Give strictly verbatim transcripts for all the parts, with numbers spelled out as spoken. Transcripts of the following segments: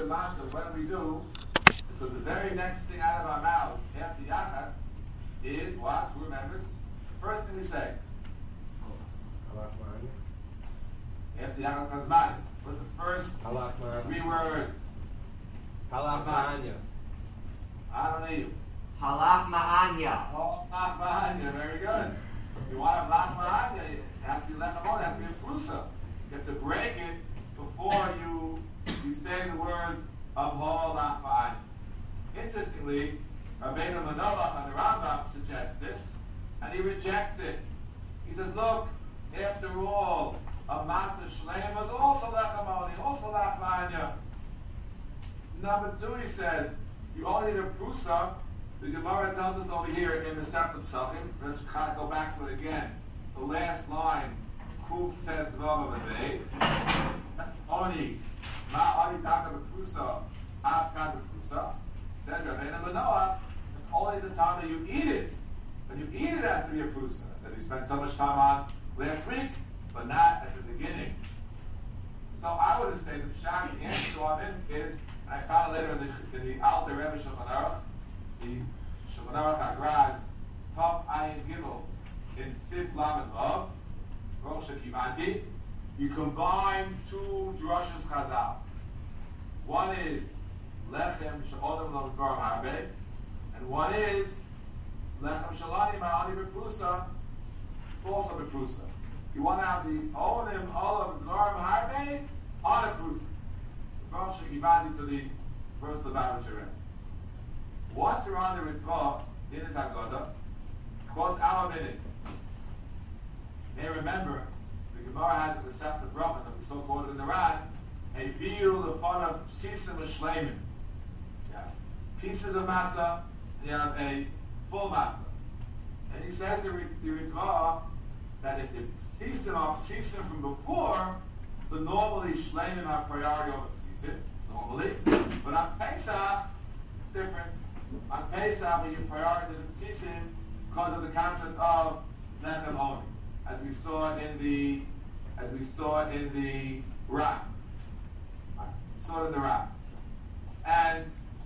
matzah when we do. So the very next thing out of our mouths after yachatz is what? Who remembers? The first thing we say. After yachatz chazmani. What's the first three words? Halach ma'anya. I don't know you. Halach ma'anya. Oh, halach ma'anya. Very good. You want to have halach ma'anya, it has to be lechem on. It has to be a prusa. You have to break it before you you say the words of halach ma'anya. Interestingly, Rabbeinu Menolach and the Rambam suggests this, and he rejects it. He says, look, after all, a matzah shleim was also lechem on, also halach ma'anya. Number two, he says, you only need a prusa. The Gemara tells us over here in the Sefta Pesachim. Let's kind of go back to it again. The last line, Kuf Tes Vav Beis. Oni Ma Oni Taka Beprusa Av Kad Beprusa. Says Rabbeinu Menolach. It's only the time that you eat it. When you eat it, it has to be a prusa, as we spent so much time on last week, but not at the beginning. So I would say the pshat the answer to Avin is. I found it later in the, in the Alter Rebbe Shulchan Aruch, the Shulchan Aruch Agraz, Top Ayin Gimel, in Sif Lamed Vav, Rosh Kivanti. You combine two drushes Chazal. One is Lechem She'odem Lo Dvarim Harbe, and one is Lechem Shalani Ma'ani Beprusa, also Beprusa. You want to have the Onim Olav Dvarim Harbe on a Prusa. To the first Levav Cherem. Once you're on the Ritva in his Haggadah, quotes our minute. You may remember the Gemara has in the Sefta Brachot that we saw quoted in the Ran, a biul the fun of psisim u'shleimim. You have pieces of matzah, and you have a full matzah. And he says the, the Ritva that if the psisim are psisim from before, so normally shleimim have priority over psisim, normally. But on Pesach, it's different. On Pesach, we give priority to the psisim because of the concept of lechem oni, as we saw in the, as we saw in the Ram. We saw it in the Ram. And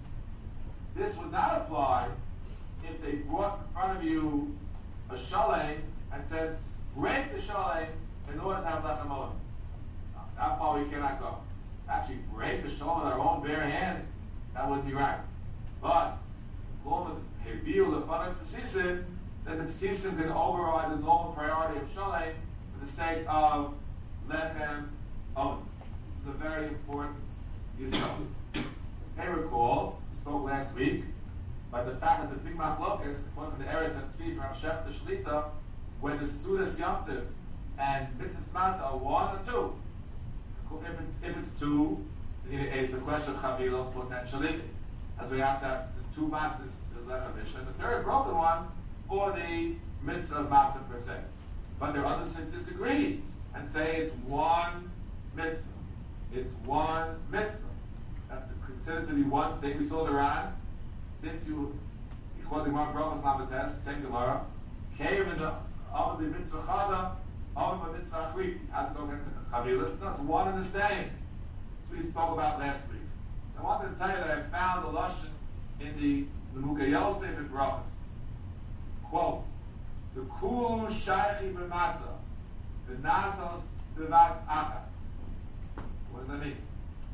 this would not apply if they brought in front of you a shalem and said, break the shalem in order to have lechem oni. That far we cannot go. Actually, break the shalom with our own bare hands, that wouldn't be right. But as long as it's heviu the fun of pesisim, then the pesisim can override the normal priority of shalom for the sake of lechem on. This is a very important yisod. You may recall, we spoke last week, by the fact that the big machlokas, according to the Eretz and Tzvi from Shech the Shlita, when the Sudas Yomtiv and Mitzvah Matzah are one or two. If it's if it's two, it's a question of chavilos potentially, as we have to have the two matzahs lechem mishnah, and the third broken one for the mitzvah of matzah per se. But there are others who disagree and say it's one mitzvah. It's one mitzvah. That's it's considered to be one thing. We saw the Ran. Since you you quote the Gemara Brachos Lamates, same Gemara, came in the Amud mitzvah chada. Amud mitzvah achriti. How's it go against chavilas? No, it's one and the same. That's what we spoke about last week. I wanted to tell you that I found the lashon in the the Mukha Yosef in Brachos. Quote: "The kulu shaychi b'matzah, the nasos b'vas achas." What does that mean?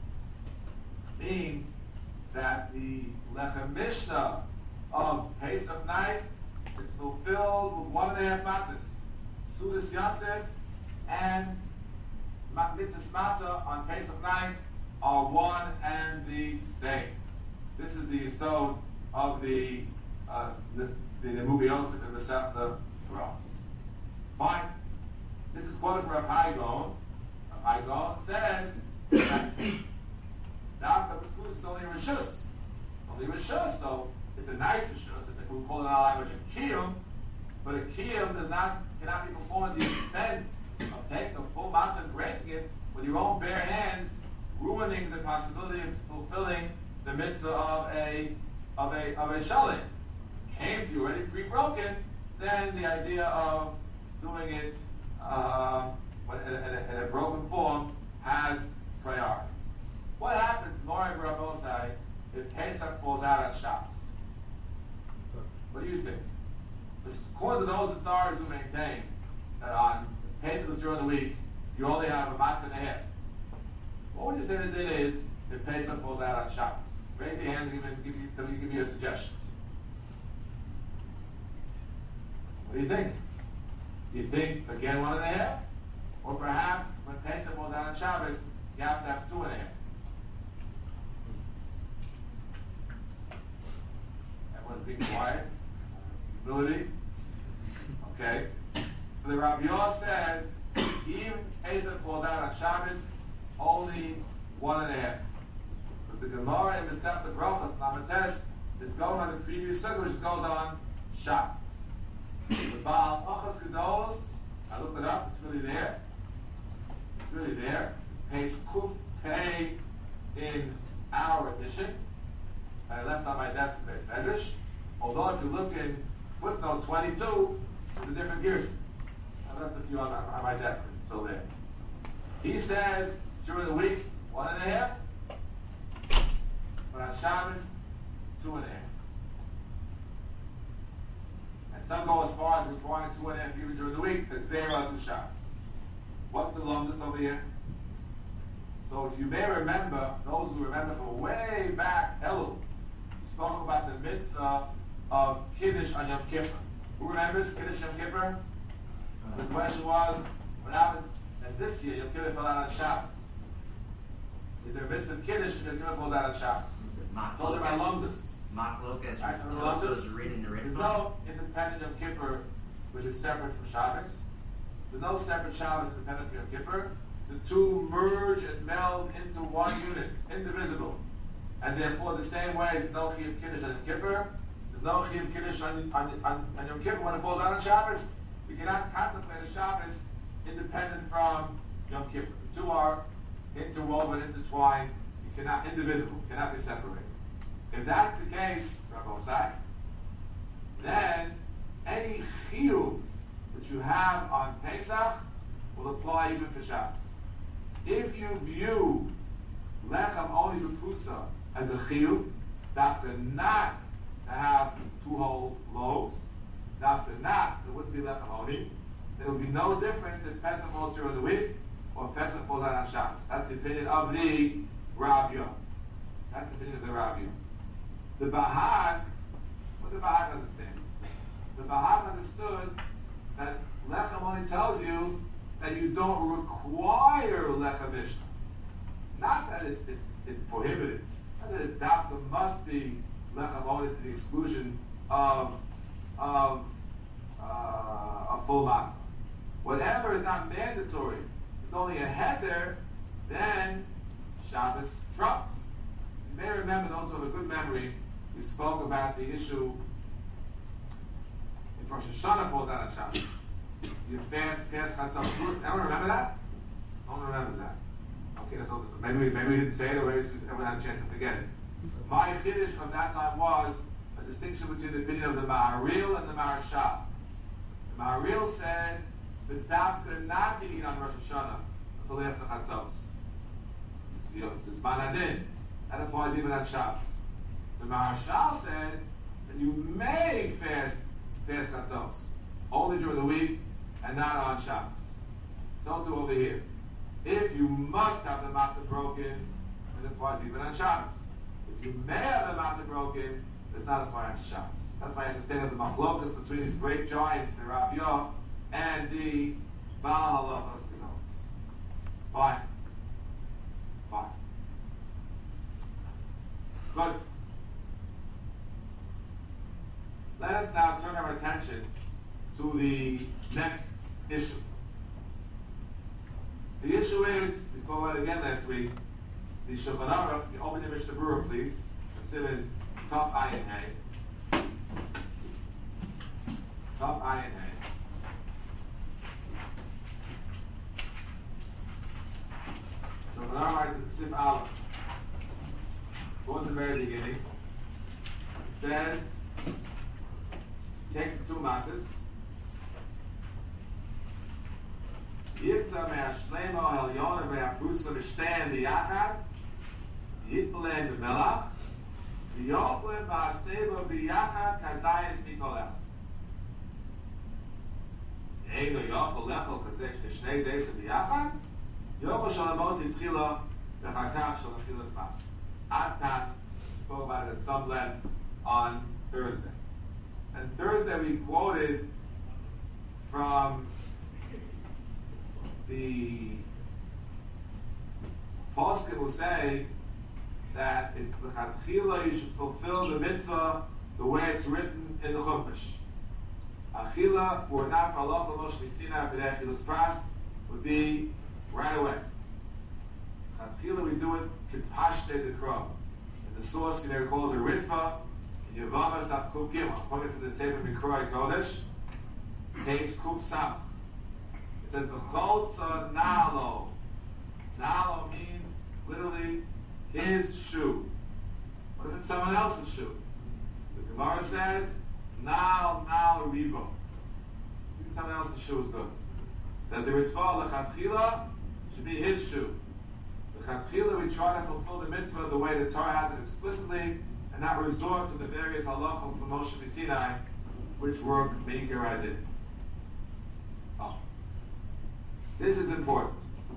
It means that the lechem mishnah of Pesach night is fulfilled with one and a half matzahs. Sudas Yomtiv and Mitzvah Matzah on Pesach night are one and the same. This is the yesod of the uh, the the Mukha Yosef in the Sefta Brachos. Fine. This is quoted from Rav Hai Gaon. Rav Hai Gaon says that Dafka B'Kus is only Rishus. It's only Rishus, so it's a nice Rishus. It's like we call it in our language a Kiyum, but a Kiyum does not cannot be performed at the expense of taking a full matzah and breaking it with your own bare hands, ruining the possibility of fulfilling the mitzvah of a of a of a shalim. Came to you already pre-broken, then the idea of doing it um, in, a, in, a, in a broken form has priority. What happens? Mori Rabbi Pesach falls out on Shabbos. What do you think? According to those authorities who maintain that on Pesach is during the week, you only have a matzah and a half. What would you say the din is if Pesach falls out on Shabbos? Raise your hand and give me, give me, tell me, give me your suggestions. What do you think? Do you think, again, one and a half? Or perhaps, when Pesach falls out on Shabbos, you have to have two and a half? Everyone's being quiet. Humility. Okay. The Rabbi Yosef says, even Pesach falls out on Shabbos, only one and a half. Because the Gemara in Masechta Brachos, Namates, is going on the previous circle, which goes on Shabbos. The Baal Achas Gedolos, I looked it up, it's really there. It's really there. It's page Kuf Pei in our edition. I left on my desk in Beis Medrash. Although if you look in footnote twenty-two, it's a different gears. I left a few on, on my desk, it's still there. He says, during the week, one and a half. But on Shabbos, two and a half. And some go as far as requiring two and a half even during the week, the zero to Shabbos. What's the longest over here? So if you may remember, those who remember from way back, Elul spoke about the mitzvah of Kiddush on Yom Kippur. Who remembers Kiddush Yom Kippur? The question was, what happens as this year, Yom Kippur fell out on Shabbos? Is there a mitzvah of Kiddush and Yom Kippur falls out on Shabbos? Told her by Lumdus. Machlokas, Right, from Lumdus. There's no independent Yom Kippur which is separate from Shabbos. There's no separate Shabbos independent from Yom Kippur. The two merge and meld into one unit, indivisible. And therefore, the same way as no Chiyuv Kiddush on Yom Kippur, there's no Chiyuv Kiddush on, on, on, on Yom Kippur when it falls out on Shabbos. We cannot contemplate a Shabbos independent from Yom Kippur. The two are interwoven, intertwined. You cannot, indivisible, cannot be separated. If that's the case, Rabbi Osai, then any Chiyuv which you have on Pesach will apply even for Shabbos. If you view lechem only b'prusa as a chiyuv, dafka not to have two whole loaves, dafka not, there wouldn't be lechem only. There would be no difference if Pesach falls during the week or if Pesach falls out on Shabbos. That's the opinion of the Rav Yom. That's the opinion of the Rav Yom. The Bahag, what did the Bahag understand? The Bahag understood that lechem only tells you that you don't require lechem mishnah. Not that it's it's it's prohibited. Not that it dafka must be lechem only to the exclusion of of uh, a full matzah. Whatever is not mandatory, it's only a heter, then Shabbos trumps. You may remember, those who have a good memory, we spoke about the issue if Rosh Hashanah falls out on Shabbos. You fast past Chatzot. Anyone remember that? No one remembers that. Okay, so maybe we, maybe we didn't say it, or maybe everyone had a chance to forget it. My Kiddush of that time was a distinction between the opinion of the Maharil and the Maharshal. The Maharil said the dafka not to eat on Rosh Hashanah until after Chatzos. It's a Zman Adin. That applies even on Shabbos. The Maharshal said that you may fast past Chatzos only during the week and not on Shabbos. So too over here. If you must have the matzah broken, it applies even on Shabbos. If you may have the matzah broken, it does not apply on Shabbos. That's why I understand that the machlokas between these great giants, the Rav Yom and the Baal Halachos Gedolos. Fine. Fine. Good. Let us now turn our attention to the next issue. The issue is, we spoke about it again last week, the Shulchan Aruch. You open your Mishnah Berurah, please. Siman Tov Ayin Hay. Tov Ayin Hay. Shulchan Aruch writes Sif Aleph. Go to the very beginning. It says, take the two matzahs. Yirtza me'ashlema ha'elyona ve'aprusa v'shtein b'yachad, yitpalein b'melach, V'yochlim ba'aseva b'yachad kazayis mikol echad. Eino yochel lechel kazech k'shnei zeisa b'yachad. Yochel shalamotzi tchila v'chakach shalamchilas matzah. Adnan spoke about it at some length on Thursday. And Thursday we quoted from the poskim who say that it's the chatchila, you should fulfill the mitzvah the way it's written in the chumash. Achila, or not for halacha Moshe Misina v'rechilas pras, would be right away. Chatchila, we do it k'pashte the crow. And the source, you know, calls it ritva. In Yevamos daf kuf gimel, quoted from the Sefer Mikroi Kodesh, page kuf samach. It says v'cholza nalo. Nalo means literally his shoe. What if it's someone else's shoe? The Gemara says nal nal ribo. Even someone else's shoe is good. It says the ritva lechatchila should be his shoe. Lechatchila we try to fulfill the mitzvah the way the Torah has it explicitly, and not resort to the various halachos of Moshe Sinai, which were Meikar Adin. Oh. This is important.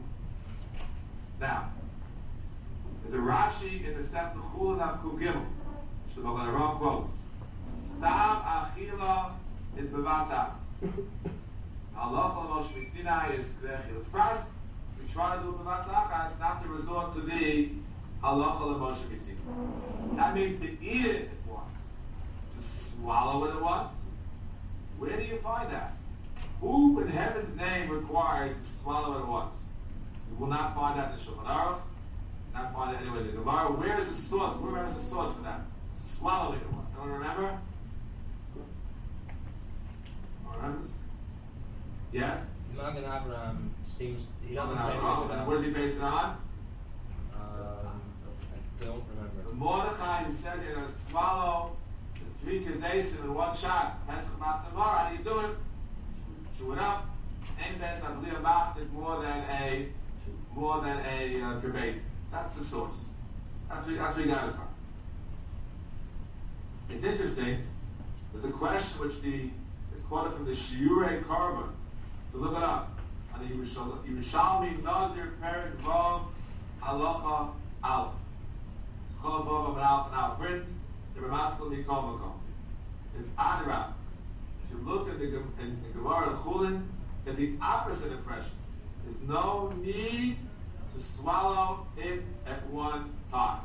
Now, there's a Rashi in the Sefta Chulin of Kuf Gimel, which the Magen Avraham quotes. Stam achila is bevas achas. Halacha of Moshe Sinai is k'rechilas pras. We try to do bevas achas, not to resort to the halacha of Moshe Sinai. That means to eat it at once, to swallow it at once. Where do you find that? Who in heaven's name requires to swallow it at once? You will not find that in the Shulchan Aruch. Not find that anywhere in the Gemara. Where is the source? Who remembers the source for that? Swallowing it at once. Anyone remember? Anyone remembers? Yes? Magen Avraham seems he doesn't Magen say Avraham. anything And what does he base it on? Um, I don't remember. The Mordechai who says you're going to swallow the three kazesim in one shot. Pesach Matzah Mar, how do you do it? Chew it up. Ain't best, I believe, a more than a more than a uh, debate. That's the source. That's where, that's where you got it from. It's interesting. There's a question which the is quoted from the Shiurei Korban. To look it up. On the Yerushalmi Nazir Perik Vav Halacha Aleph. It's called Vav Amar Aleph and Aleph. Print the Ramaskal Mikol Makom. It's Adirab. If you look at the in the Gemara and Chulin, get the opposite impression. There's no need to swallow it at one time.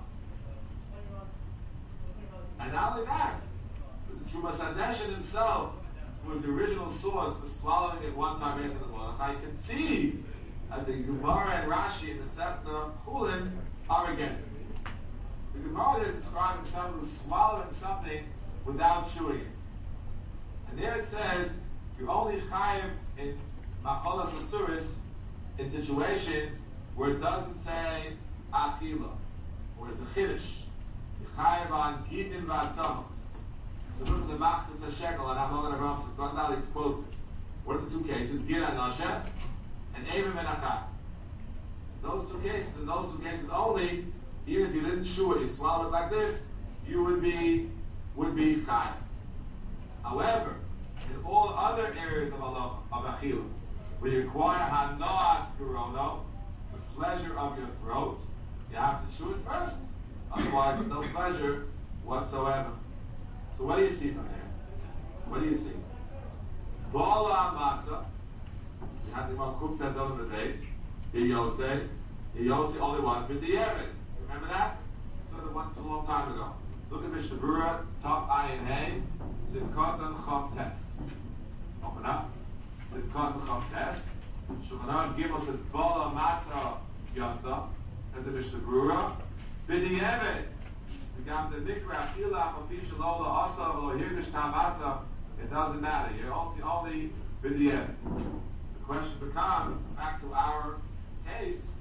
And not only that, but the Trumas Hadeshen himself, who was the original source for swallowing it one time based on the Mordechai, concedes that the Gemara and Rashi in the Sefta Chulin are against it. The Gemara is describing someone who's swallowing something without chewing it. And there it says, you're only chayiv in macholas asuris in situations where it doesn't say achila, or it's a chiddush. You're chayiv on gidin v'atzamos. Look at the machzas hashekel and Magen Avraham says, Gondali quotes it. What are the two cases? Gid anoshe and Evim menachah. Those two cases, in those two cases only, even if you didn't chew it, you swallow it like this, you would be would be chayiv. However, in all other areas of halacha, of achila, where you require hanoas pirono, the pleasure of your throat, you have to chew it first. Otherwise, there's no pleasure whatsoever. So what do you see from here? What do you see? Bala matzah. You have the malkuf that's over the base. The yotze. The yotze only one with the yered. Remember that? So the once a long time ago. Look at Mishnah Berurah, Taf Ayin Hey, Simkatan Chav Tes. Open up. Simkatan Chav Tes. Shulchan Aruch Gimel says Bala Matzah Yotza. As the Mishnah Berurah. B'di'evet. The Gam said Mikra Achila Achapi Shalola Asa V'lo Hirgish Tam Matzah. It doesn't matter. You're only only B'di'evet. The question becomes, back to our case.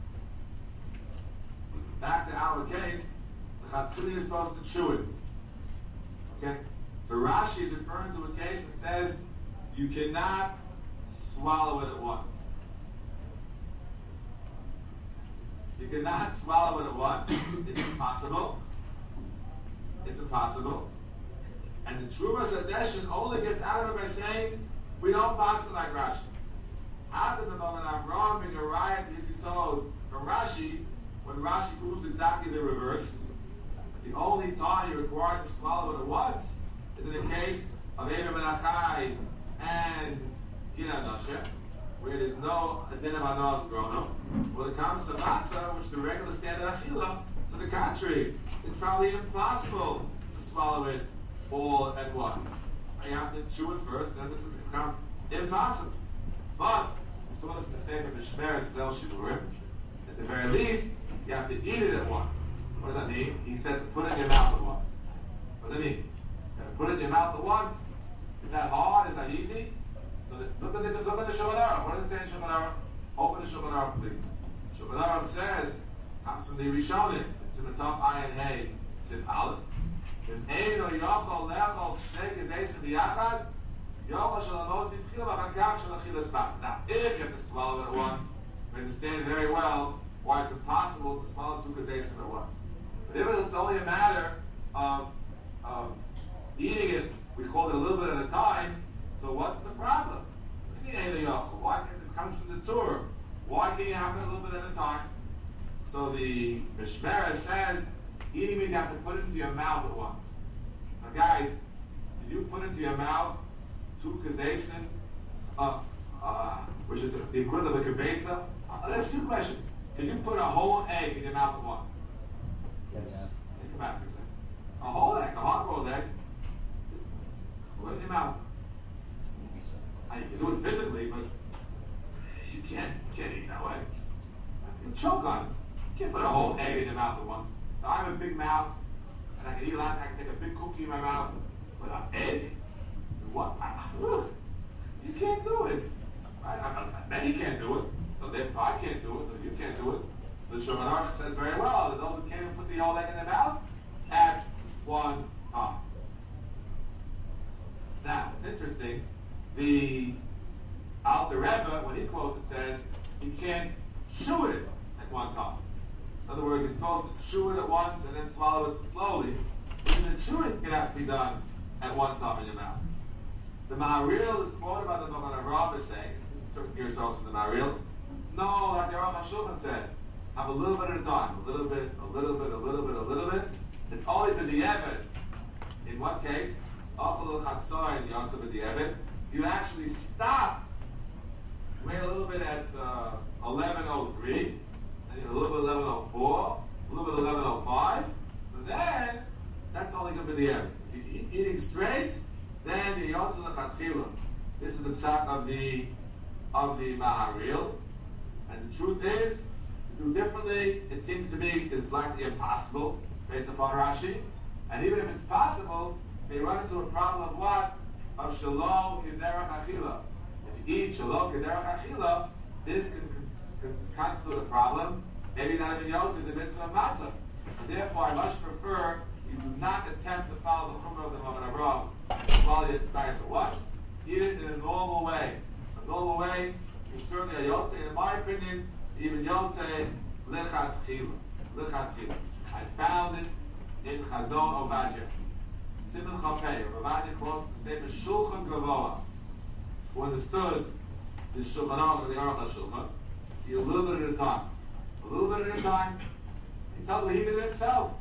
Back to our case. The Chatchili is supposed to chew it. Okay? So Rashi is referring to a case that says you cannot swallow it at once. You cannot swallow it at once. It's impossible. it's impossible. And the Trumas Adeshin only gets out of it by saying, we don't pass it like Rashi. How did the Magen Avraham bring a riot to his Yisod from Rashi when Rashi proves exactly the reverse? The only time you're required to swallow it at once is in the case of Eber Menachai and Gina Noshe, where there's no Adin of Anos Grono. When it comes to Matzah, which is the regular standard Achila, to the contrary, it's probably impossible to swallow it all at once. You have to chew it first, and then it becomes impossible. But, so what is the same of Mishmeres Zel Shidurim? At the very least, you have to eat it at once. What does that mean? He said to put it in your mouth at once. What does that mean? You have to put it in your mouth at once. Is that hard? Is that easy? So the, look at the look at the Shulchan Aruch. What does it say in Shulchan Aruch? Open the Shulchan Aruch, please. Shulchan Aruch says, comes from the Rishonim. It's in the top Ayin Hey, Sif Aleph. If you have to swallow it at once, we understand very well why it's impossible to swallow two kazesim at once. But if it's only a matter of, of eating it, we call it a little bit at a time, so what's the problem? Why can't this come from the Torah? Why can't you have it a little bit at a time? So the Mishmera says, eating means you have to put it into your mouth at once. Now guys, did you put into your mouth two kazesim, uh, uh, which is the equivalent of a kibetza? Uh, let's do a question. Can you put a whole egg in your mouth at once? Yes. Think about it for a second. A whole egg, a hard-boiled egg. Just put it in your mouth. Now, you can do it physically, but you can't, you can't eat that way. You can choke on it. You can't put a whole egg in your mouth at once. Now, I have a big mouth, and I can eat a lot. I can take a big cookie in my mouth, but an egg? What? You can't do it. Right? I, I, many can't do it. So therefore, I can't do it, or you can't do it. So the Shulchan Aruch says very well that those who can't even put the whole egg in their mouth at one time. Now, it's interesting. The Alter Rebbe, when he quotes it, says he can't chew it at one time. In other words, he's supposed to chew it at once and then swallow it slowly. Even the chewing can have to be done at one time in your mouth. The Maharil is quoted by the Magen Avraham as saying, it's in certain gear source in the Maharil, no, like the Aruch HaShulchan said, have a little bit at a time, a little bit, a little bit, a little bit, a little bit. It's only b'di'evet. In what case, Achal Chatzoin Yotza b'di'evet, if you actually stopped, wait a little bit at uh, eleven oh three, and a little bit eleven oh four, a little bit eleven oh five, so then that's only going to be the end. If you eat eating straight, then you're Yotza l'chatchila. This is the psak of the of the Maharil. And the truth is, to do differently, it seems to me it's likely impossible, based upon Rashi. And even if it's possible, they run into a problem of what? Of shalom kederach achila. If you eat shalom kederach achila, this can, can, can constitute a problem, maybe not even yotze in the mitzvah of matzah. Therefore, I much prefer you do not attempt to follow the chumrah of the Magen Avraham, swallow it nice at once. Eat it in a normal way. A normal way is certainly a yotze. In my opinion, even yotze lechatchila. Lechatchila. I found it in Chazon Ovadia. Simon Chapei. Ovadia quotes the same as Shulchan Gavoa, who understood the Shulchan Aruch, the Aruch HaShulchan. Eat a little bit at a time. A little bit at a time. He tells me he did it himself.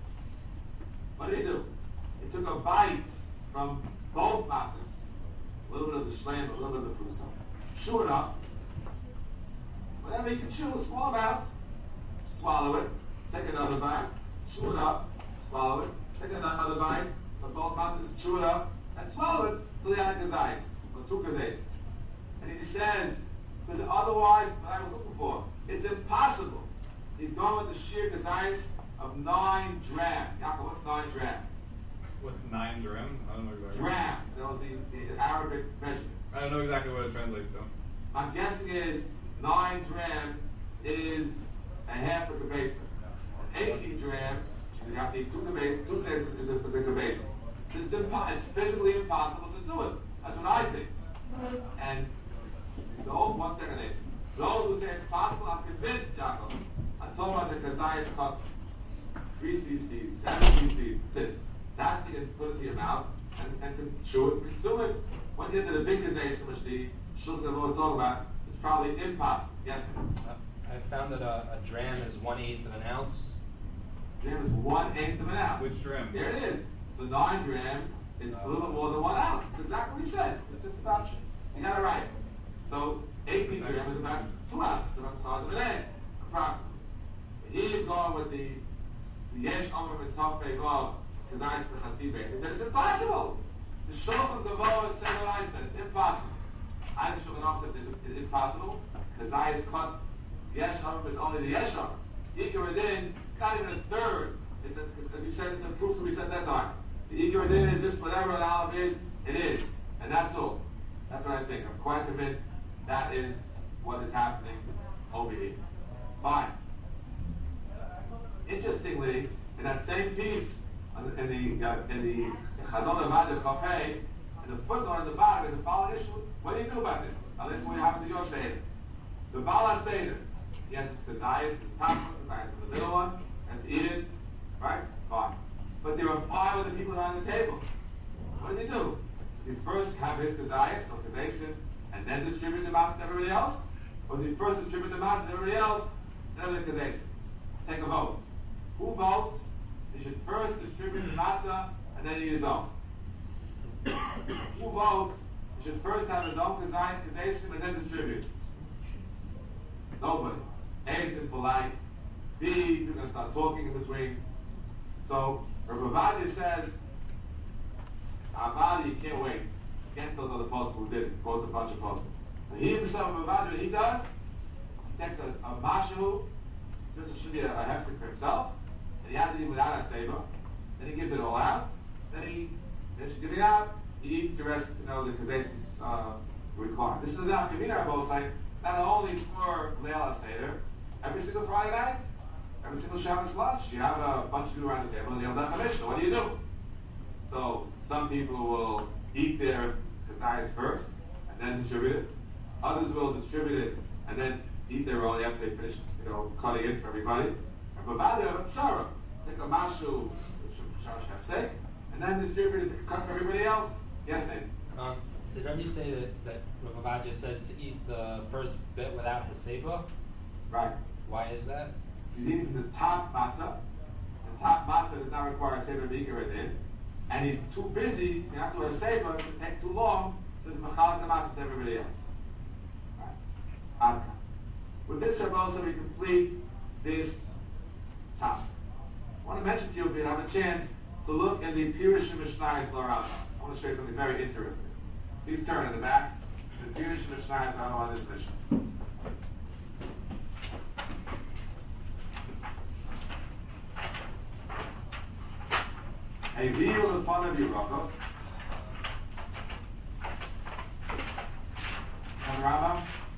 What did he do? He took a bite from both matzahs, a little bit of the shleim, a little bit of the prusa, chew it up. Whatever you can chew, a small amount, swallow it, take another bite, chew it up, swallow it, take another bite, but both matzahs, chew it up, and swallow it till you have a kazayis, or two kazayis. And he says, because otherwise, what I was looking for, it's impossible. He's going with the sheer kazayis of nine dram. Yaakov, what's nine dram? What's nine dram? I don't know exactly. Dram. That was the, the Arabic measurement. I don't know exactly what it translates to. I'm guessing is nine dram is a half a kibetza. eighteen dram, which you have to eat two kibetza, two says is a, is a kibetza. It's, impo- it's physically impossible to do it. That's what I think. And those, one second, Dave. Those who say it's possible, I'm convinced, Yaakov. I'm talking about the kazayas cup. three cc's, seven cc's, that's it. that you can put into your mouth and, and cons- chew it, consume it. Once you get to the big kazaysim, which the shulchan I'm always talking about, it's probably impossible. Yes, ma'am. I found that a, a dram is one eighth of an ounce. Dram is one eighth of an ounce. Which dram? There it is. So nine dram is a little bit more than one ounce. It's exactly what he said. It's just about, you got it right. So eighteen dram is about two ounces, about the size of an egg, approximately. So he is going with the the yesh omer and tof peivav kazayis the chatzibes. He said it's impossible. The shulchan gavoa said what I said. It's impossible. I the shulchan says it is possible. Kazayis cut. Yesh omer is only the yesh omer. Ikar din, not even a third. It, as we said, it's a proof that we said that time. The Ikar din is just whatever an olive is, it is. And that's all. That's what I think. I'm quite convinced that is what is happening over here. Fine. Interestingly, in that same piece, in the uh, in the Chazon Avad Chafei, in the footnote on the bottom, there's a following issue. What do you do about this? Now, this is what happens to your Seder. The Baal HaSeder, he has his kazayas, the top one, kazayas with the middle one, has to eat it, right? Fine. But there are five other people around the table. What does he do? Does he first have his kazayas, or kazayasim, and then distribute the matzah to everybody else? Or does he first distribute the matzah to everybody else, and then the kazayasim? Let's take a vote. Who votes? He should first distribute the matzah, and then eat his own. Who votes? He should first have his own kazayim, kazayasim, and then distribute. Nobody. A, it's impolite. B, you're going to start talking in between. So, Rabbi Ovadia says, Avadi, you can't wait. You can't tell the other apostle who did it. He quotes a bunch of apostles. And he himself, Rabbi Ovadia, what he does, he takes a, a mashu, just it should be a, a hefsek for himself, and he has it without a seva, then he gives it all out, then he finishes giving out, he eats the rest, you know, the kazesis uh, required. This is enough. Kamina Rabbi saying, not only for Leil HaSeder, every single Friday night, every single Shabbos lunch, you have a bunch of people around the table, and you'll have Mishnah. What do you do? So some people will eat their kazayas first, and then distribute it. Others will distribute it, and then eat their own after they finish, you know, cutting it for everybody. And Bavadia, a pshara, take a mashu, sake, and then distribute it, cut for everybody else. Yes, Nate? Um, did Rabbi say that, that Rav Ovadia says to eat the first bit without haseba? Right. Why is that? He's eating from the top matzah. The top matzah does not require a sefer b'ikar in, and he's too busy. You have to have a sefer. It's going to take too long. There's machal the matzah to everybody else. Right. Adka. With this, Rabbi also we complete this topic. I want to mention to you, if you have a chance, to look in the Pirush Mishnayos L'Rambam. I want to show you something very interesting. Please turn in the back. The Pirush Mishnayos L'Rambam on this mission. A view in front of you, Rokos. And Rambam.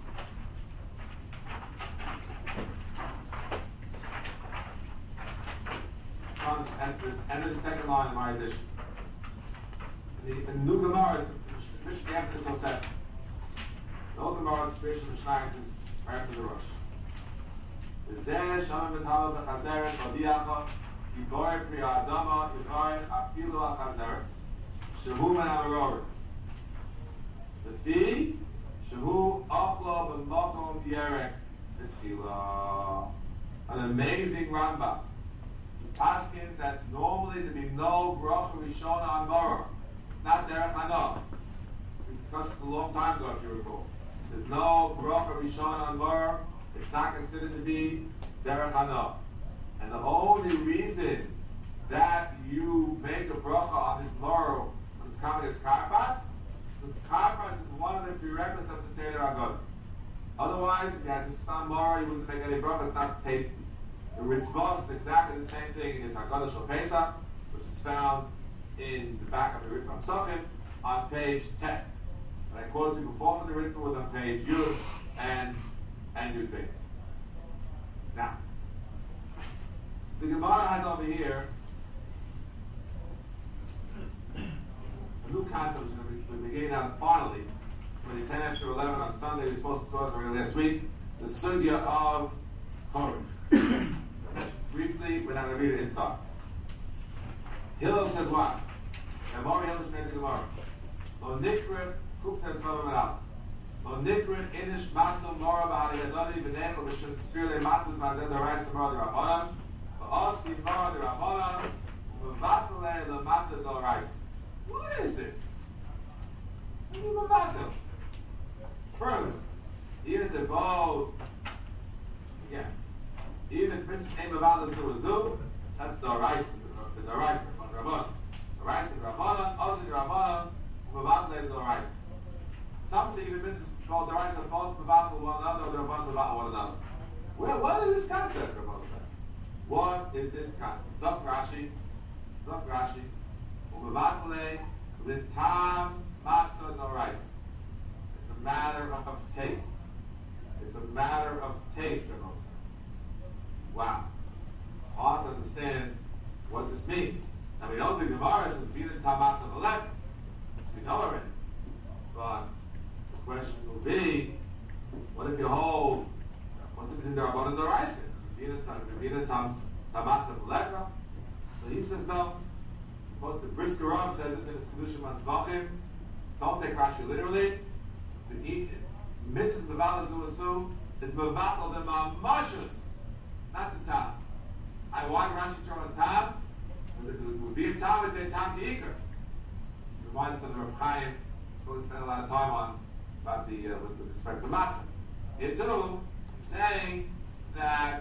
On this end, this end of the second line of my edition. The, the new Gemara is the Mishnah after the Tosef. The old Gemara is the Pirush Mishnayos is right after the Rosh. V'zeh shalom v'talad v'chazeret v'diacha Yiboy Pri Adama Yiboy Afilu HaChazeres Shehu Men HaMerorah Lefi Shehu Ochlo B'Mokom Yerek B'Tchila. An amazing Rambam. Asking that normally there be no bracha rishona on Morah, not derech hana. We discussed this a long time ago, if you recall. There's no bracha rishona on Morah. It's not considered to be derech hana. And the only reason that you make a bracha on this Morah, on this common is karpas, because karpas is one of the prerequisites of the Seder HaGodah. Otherwise, if you had to stand Morah, you wouldn't make any bracha. It's not tasty. The Ritzvah is exactly the same thing in Haggadah Shel Pesach, which is found in the back of the Ritva Psachim on page Tes. And I quoted you before for the Ritva was on page Yud and and Yud Beis. Now, the Gemara has over here a new concept which we're beginning out finally for the ten after eleven on Sunday. We were supposed to talk already last week. The sugya of Korach. Briefly, we're not going to read it inside. Hillel says what? Gemara Hillel Shmei Gemara. Lo nikrich kuftes vavam eral. Lo nikrich inish matzah mora b'ali yadoni v'nechel v'shem tzvir le matzahs mazen d'oraisa mora d'rabbanan v'osi mora d'rabbanan v'vatel le matzah d'oraisa. What is this? What do you mean vatel? Further, even to both, again, even if Missus Name of Allah Zuazu, that's the Raisa, the Raisa, the Rabbanan. The Raisa, the Rabbanan, also the Rabbanan, Mavatle, the Raisa. Some say even Missus called the Raisa, both Mavatle one another, or the Rabbanan Mavatle one another. Well, what is this concept, Rabbanan said? What is this concept? Zok Rashi, Zok Rashi, Mavatle, Litam, Matzah, no Raisa. It's a matter of taste. It's a matter of taste, Rabbanan said. Wow. Hard to understand what this means. Now we know the Gemara says Bina Tamat of Alek. This we know already. But the question will be, what if you hold what's it in the Rabbanan and the Raisa? Bina Tamat of Alek. So he says no. Both the Brisker Rav says this in his Kedushim Matzvachim. Don't take Rashi literally. To eat it. Mitzvahs Mevatel Zuasu is Mevatel the Mamashus. Not the Tam. I why Rashi throw on Tam? Because if it would be a Tam, it's a Tam Ki'ikr. It reminds us of the Reb Chaim. Supposed to spend a lot of time on about the uh, with respect to matzah. Here too, he's saying that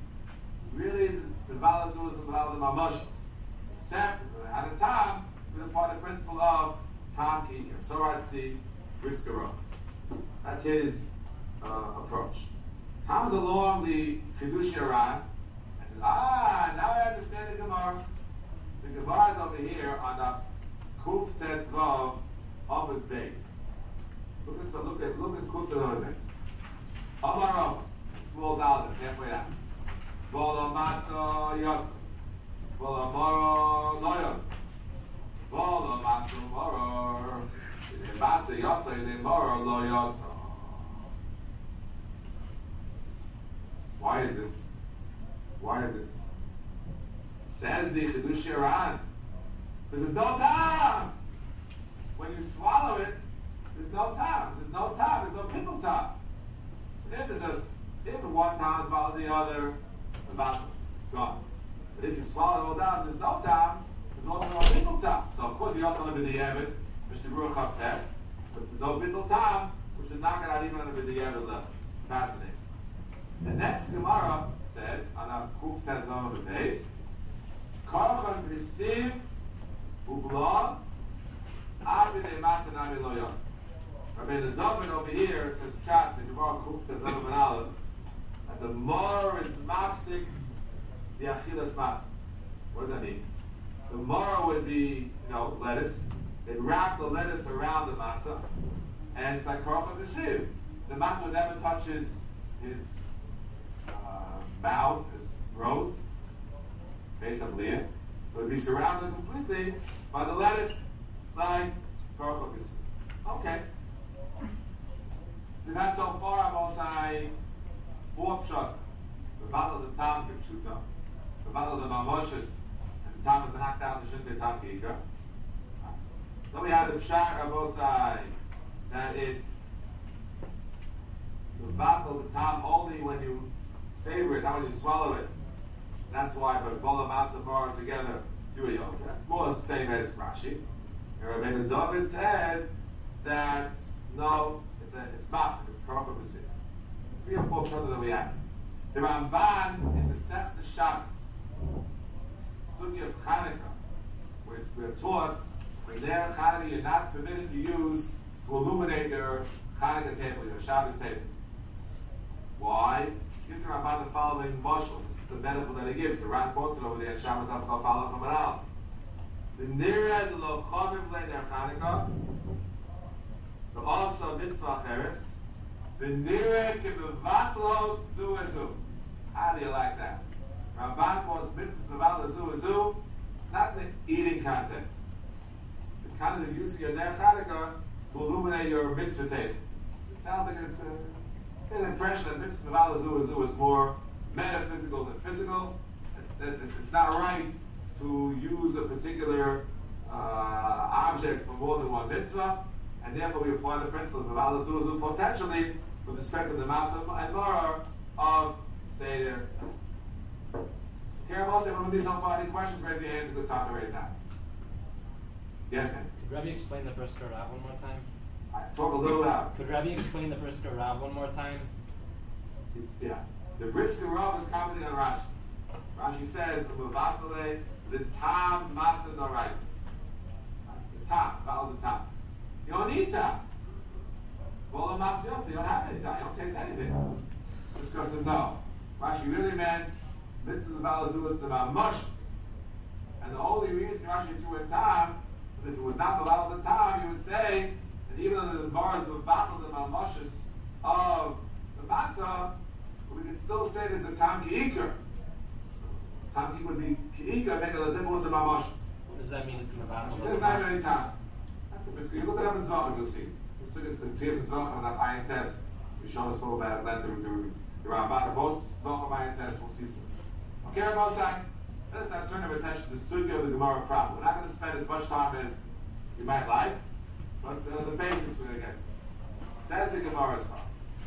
really the the Valazu is the Val the Mamashis. Except if it had a Tam, we apply the principle of Tam Ki'ikr. So writes the Brisker Rav. That's his uh, approach. Comes along the Chidush Iran and says, ah, now I understand the Gemara. The Gemara is over here on the Kuf Tes Vav of its base. Look at so look at look at Kuf Tes Vav base. Amar Rama, small dollar, it's halfway down. Bolo Matzo Yotze. Bolo Moro Lo Yotze. Bolo Matzo Moro. Matzo Yotze, Moro Lo Yotze. Why is this? Why is this? Says the Chidush Iran. Because there's no time. When you swallow it, there's no time. There's no time. There's no pickle time. So if there's a, if one time is about the other, about gone. But if you swallow it all down, there's no time. There's also no pickle time. So of course you don't want to be the Yemen, which the Ruach of test. But if there's no pickle time, which would knock it out even on the Yemen level. Fascinating. The next Gemara says, on our Kuf Tezon of the base, Karachan receive Ublon Avide Matanami Lo Yotz. Rabbi the Domin over here says, Chat, the Gemara Kuf Tezon of an Aleph, and the more is Mafsik the Achilas Matzah. What does that mean? The more would be, you know, lettuce. They'd wrap the lettuce around the matzah, and it's like Karachan receive. The matzah never touches his Uh, mouth, his throat, base of Leah, it would be surrounded completely by the lettuce, like Baruch. Okay. We've had so far, I'm also four pshat. The battle of the Tam Kipshuta, the battle of the Mamoshes, and the Tam has been knocked out, so shouldn't say Tam Ki'ikr. Then we have the pshat of Osai, that it's the battle of the Tam only when you savor it, not when you swallow it. That's why, but bola matzah bar together, do a yom. That's more the same as Rashi. And Rabbeinu David said that no, it's a it's mafsik, it's karachah b'sif. Three or four children that we have. The Ramban in the Masechta Shabbos, Sugya of Chanukah, where it's, we're taught when there Chanukah you're not permitted to use to illuminate your Chanukah table, your Shabbos table. Why? Gives the Ramban the following mashal. This is the metaphor that he gives. The Ran quotes it over there in Shabbos Avchal Falach from an Aleph. The Nired lo chavim le'ner Chanukah, the also mitzvah cheres, the Nired kemevatlos zu ezu. How do you like that? Ramban quotes mitzvah mevatlos zu ezu, not in the eating context. The kind of using your ner Chanukah to illuminate your mitzvah table. It sounds like it's a There's an impression that mitzvah mevatlos zu ezu is more metaphysical than physical. It's, it's, it's not right to use a particular uh, object for more than one mitzvah, and therefore we apply the principle of Mavada Zuzu potentially with respect to the matzah and maror of Seder. Carol, say, when we so far, any questions, raise your hand. It's a good time to raise that. Yes, Nick? Could Rabbi explain the Brisker Rav one more time? Right, talk a little loud. Could Rabbi explain the Brisker Rav one more time? Yeah. The Brisker Rav is commenting on Rashi. Rashi says, the Mavatale, the Tam Matzah Norais. The Tam, Baal the Tam. You don't need Tam. Well, the Matzah, you don't have any Tam. You don't taste anything. Brisker says, no. Rashi really meant mitzvah Baal Azuas to Mamoshes. And the only reason Rashi threw in Tam, if it would not allow the Tam, you would say that even though the bars were battled the Mamoshes of the Matzah, we could still say there's a Tam Ki'ikr. Tam Ki'ikr would be Ki'ikr, make a lazim with the Mamoshes. What does that mean? It's in the battle. There's not even any Tam. That's a brisker. You look it up in Zvachim, you'll see. This is in Piers and Zvachim, and that iron test. We show us spoke about it, the, the, the Ramban, both Zvachim iron test, we'll see soon. Okay, Rabosai, let us now turn our attention to the Sugya of the Gemara proper. We're not going to spend as much time as you might like, but uh, the basics we're going to get to. Says the Gemara as follows.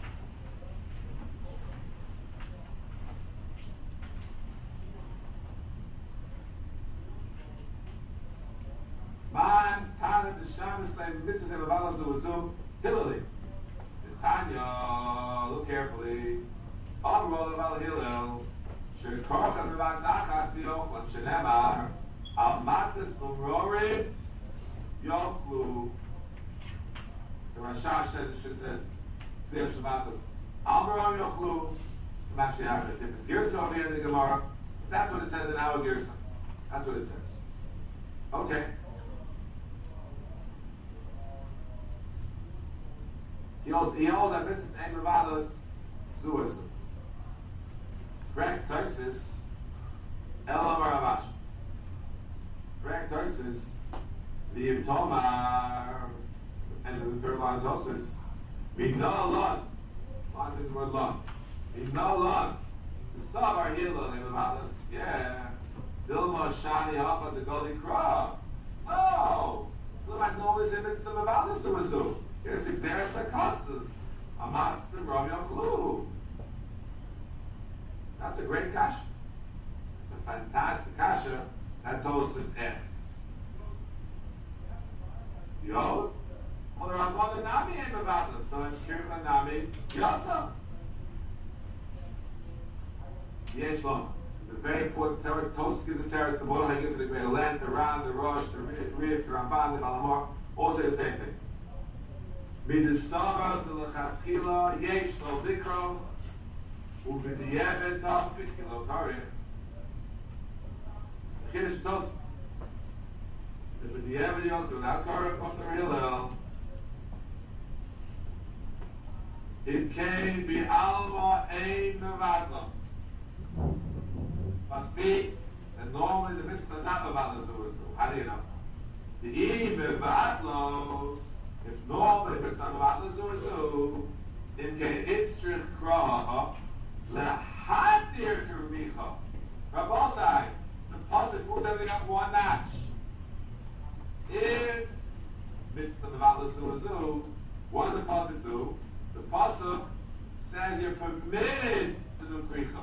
Man Tana the Shamus Lane Mitzvah Sevavalas Uzu Hilleli. The Tanya, look carefully. Amrol Aval Hillel. Shekorcha Bevas Achas V'Yochlan Shenemar Al Matis Umrorim Yochlu. The Rasha should say Tzir Shematzas Amrorim Yochlu. So actually have a different Girsa over here in the Gemara. That's what it says in our Girsa. That's what it says. Okay. He holds, he holds that mitzvahs and mevadas zuas. Frank Tarsis, Elam Ravash. Frank Tarsis, the Tomar, and the third line of Tosis. We know lon. Find the word lon. We know lon. The Savar Hillel and mevadas. Yeah. Dilma Shani Hapa the Goli Kra. No. Look like no is in mitzvah mevadas zuas. It's Xeris Akosov. Amas Rom Yochlu. That's a great kasha. It's a fantastic kasha that Tosfos asks. Yo, well, the Rabban Nami ain't about this. The Kircha Nami Yotza. Yesh Lom. It's a very important terrace. Tosfos gives a terrace. The Mordechai gives it a greater length. The Ran, the Rosh, the Rif, the Ramban, the Malamor, all say the same thing. Midisara b'lechatchila yesh lo vikro u'v'di'eved nafik lo karich. It's a Chiddush Tosfos. The v'di'eved yotze without karich of the Hillel. It came b'alma ein mevadlos. Must be that normally the mitzvah not mevadlos zuzu. How do you know? The e mevadlos. If normally it's not about the zuzu, in case it's trich kraha, lehadir kermicha. Rabbosai, the pasuk moves everything up one notch. If mitzvah about the zuzu, what does the pasuk do? The pasuk says you're permitted to do kricha.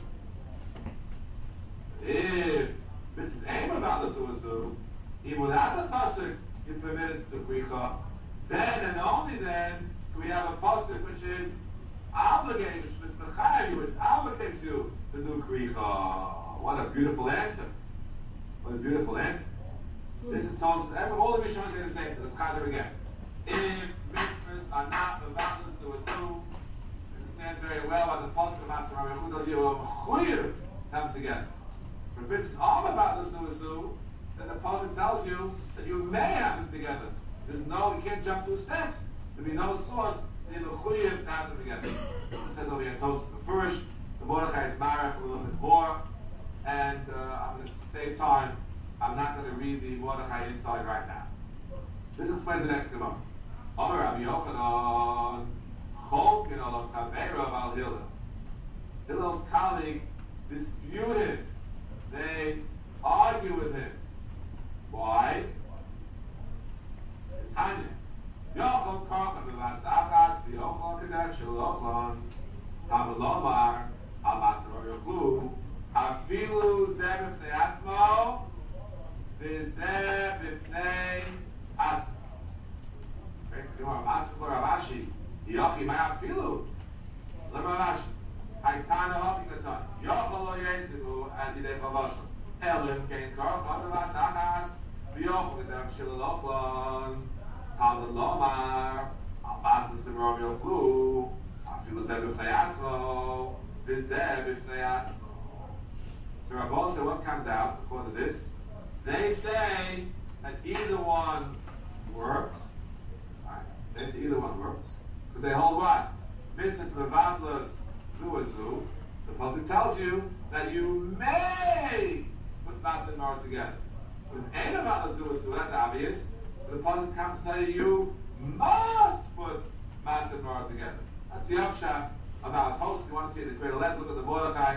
If mitzvah aim about the zuzu, even without the pasuk, you're permitted to do kricha. Then and only then do we have a pasuk which is obligated, which is mechayev, which obligates you to do kricha. What a beautiful answer! What a beautiful answer! This is Tosfos. All the Rishonim say the same thing. Let's chazer again. If mitzvahs are not mevadas to assume, understand very well what the pasuk of Matzah Rabbi tells you are mechuyev them together. But if mitzvahs are mevadas to assume, then the pasuk tells you that you may have them together. There's no, you can't jump two steps. There'll be no source. They're mechuyev to have them together. It says over here in Tosfos. But first, the Mordechai is marach a little bit more, and uh, I'm going to save time. I'm not going to read the Mordechai inside right now. This explains the next Gemara. Amar Rabbi Yochanan, Cholkin olav chaveirav al Hillel. Hillel's colleagues disputed. They argued argue with him. Why? Tanya. Yochel Korcha B'Vasachas V'Yochel Kadesh Shalochlon Tamalomar Al Matzah Yochlu Afilu Zeh B'Fnei Atzmo V'Zeh B'Fnei Atzmo. Correct? The Gemara Matzah Ravashi Yochi May Afilu. Look Ravashi. Haitana Hochi Katan Yochel Lo Yetzivu Ad Yidei Chavasam Elim Kein Korcha B'Vasachas V'Yochel Kadesh Shalochlon Tamalomar Al Matzah Simrom Yochlu Afilu Zeh B'Fnei Atzmo V'Zeh B'Fnei Atzmo. So Rabbah said, what comes out according to this? They say that either one works. Right? They say either one works because they hold what? Mitzvahs mevadlos zu a zu. The pasuk tells you that you may put matzah and maror together. With ain't mevadlos zu a zu, that's obvious. But the pasuk comes to tell you you must put matzah and maror together. That's the upshot about toast. You want to see the greater length? Look at the Mordechai.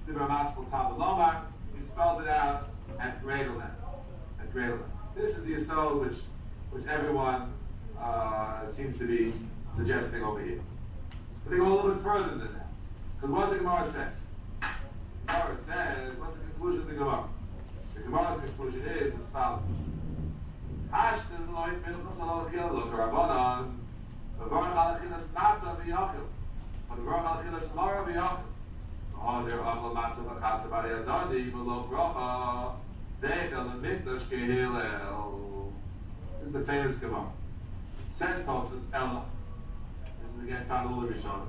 He spells it out at greater length. At greater length. This is the assault which, which everyone uh, seems to be suggesting over here. But they go a little bit further than that. Because what does the Gemara say? The Gemara says, what's the conclusion of the Gemara? The Gemara's conclusion is as follows. Ashton loy milchas alachil lo karabanan, v'varach alachilas matzah v'yachil, v'varach alachilas mara v'yachil. Oh, there are matzah v'chasa b'ayadadi v'lo bracha zeichel l'mikdash kehilel. This is the famous Gemara. It says Tosfos Ella. This is again Tanul Rishon.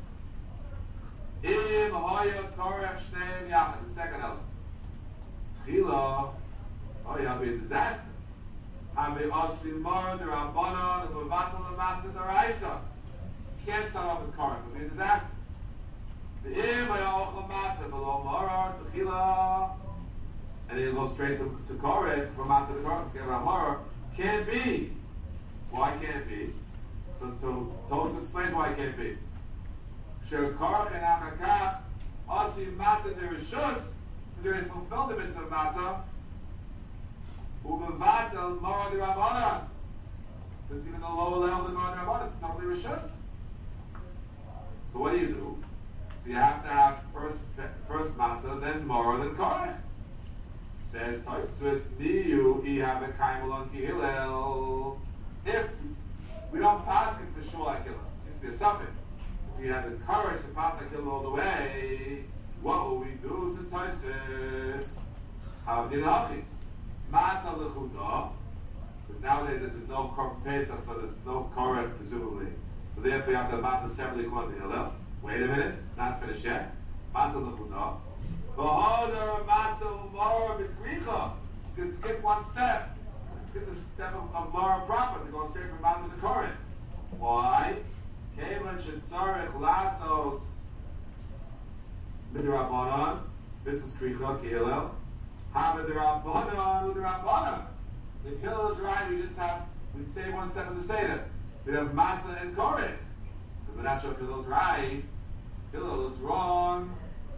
Im haya korech shneim yachad. The second Ella. Tchila. Oh, it'll be a disaster. Habe osim mara d'Rabbanan v'vatal l'matzah d'Oraisa. Can't start off with korech. It'll be a disaster. And then you go straight to, to Korech, from Matzah to Korech, can't be. Why can't it be? So, so Tosfos explains why it can't be. Sher Korech and Achakach, Osim Matzah Nerishus, they fulfill the mitzvah of Matzah, Ubevatel Mara di Rabbanan. There's even a lower level than Mara di Rabbanan, it's totally Rishus. So what do you do? So you have to have first first matzah, then mara, then korech. Says Tosfos, miyu ihav ekaimelon ki hillel. If we don't pass it for sure like Hillel, it seems to be a suffix. If we have the courage to pass like Hillel all the way, what will we do? Says Tosfos, havdin hachi matzah lechudah. Because nowadays there's no korban pesach, so there's no korech presumably. So therefore you have to have matzah separately according to Hillel. Wait a minute, not finished yet. Matzah l'chudah. V'hoder matzah u'mara b'kricha. You can skip one step. Skip the step of, of mara proper to go straight from matzah to korech. Why? Kevan shetzarech lasos midrabanan. This is kricha k'hillel. Ha midrabanan u'drabanan. If Hillel is right, we just have we say one step of the seder. We have matzah and korech. Because we're not sure if Hillel's right. Hillel is wrong.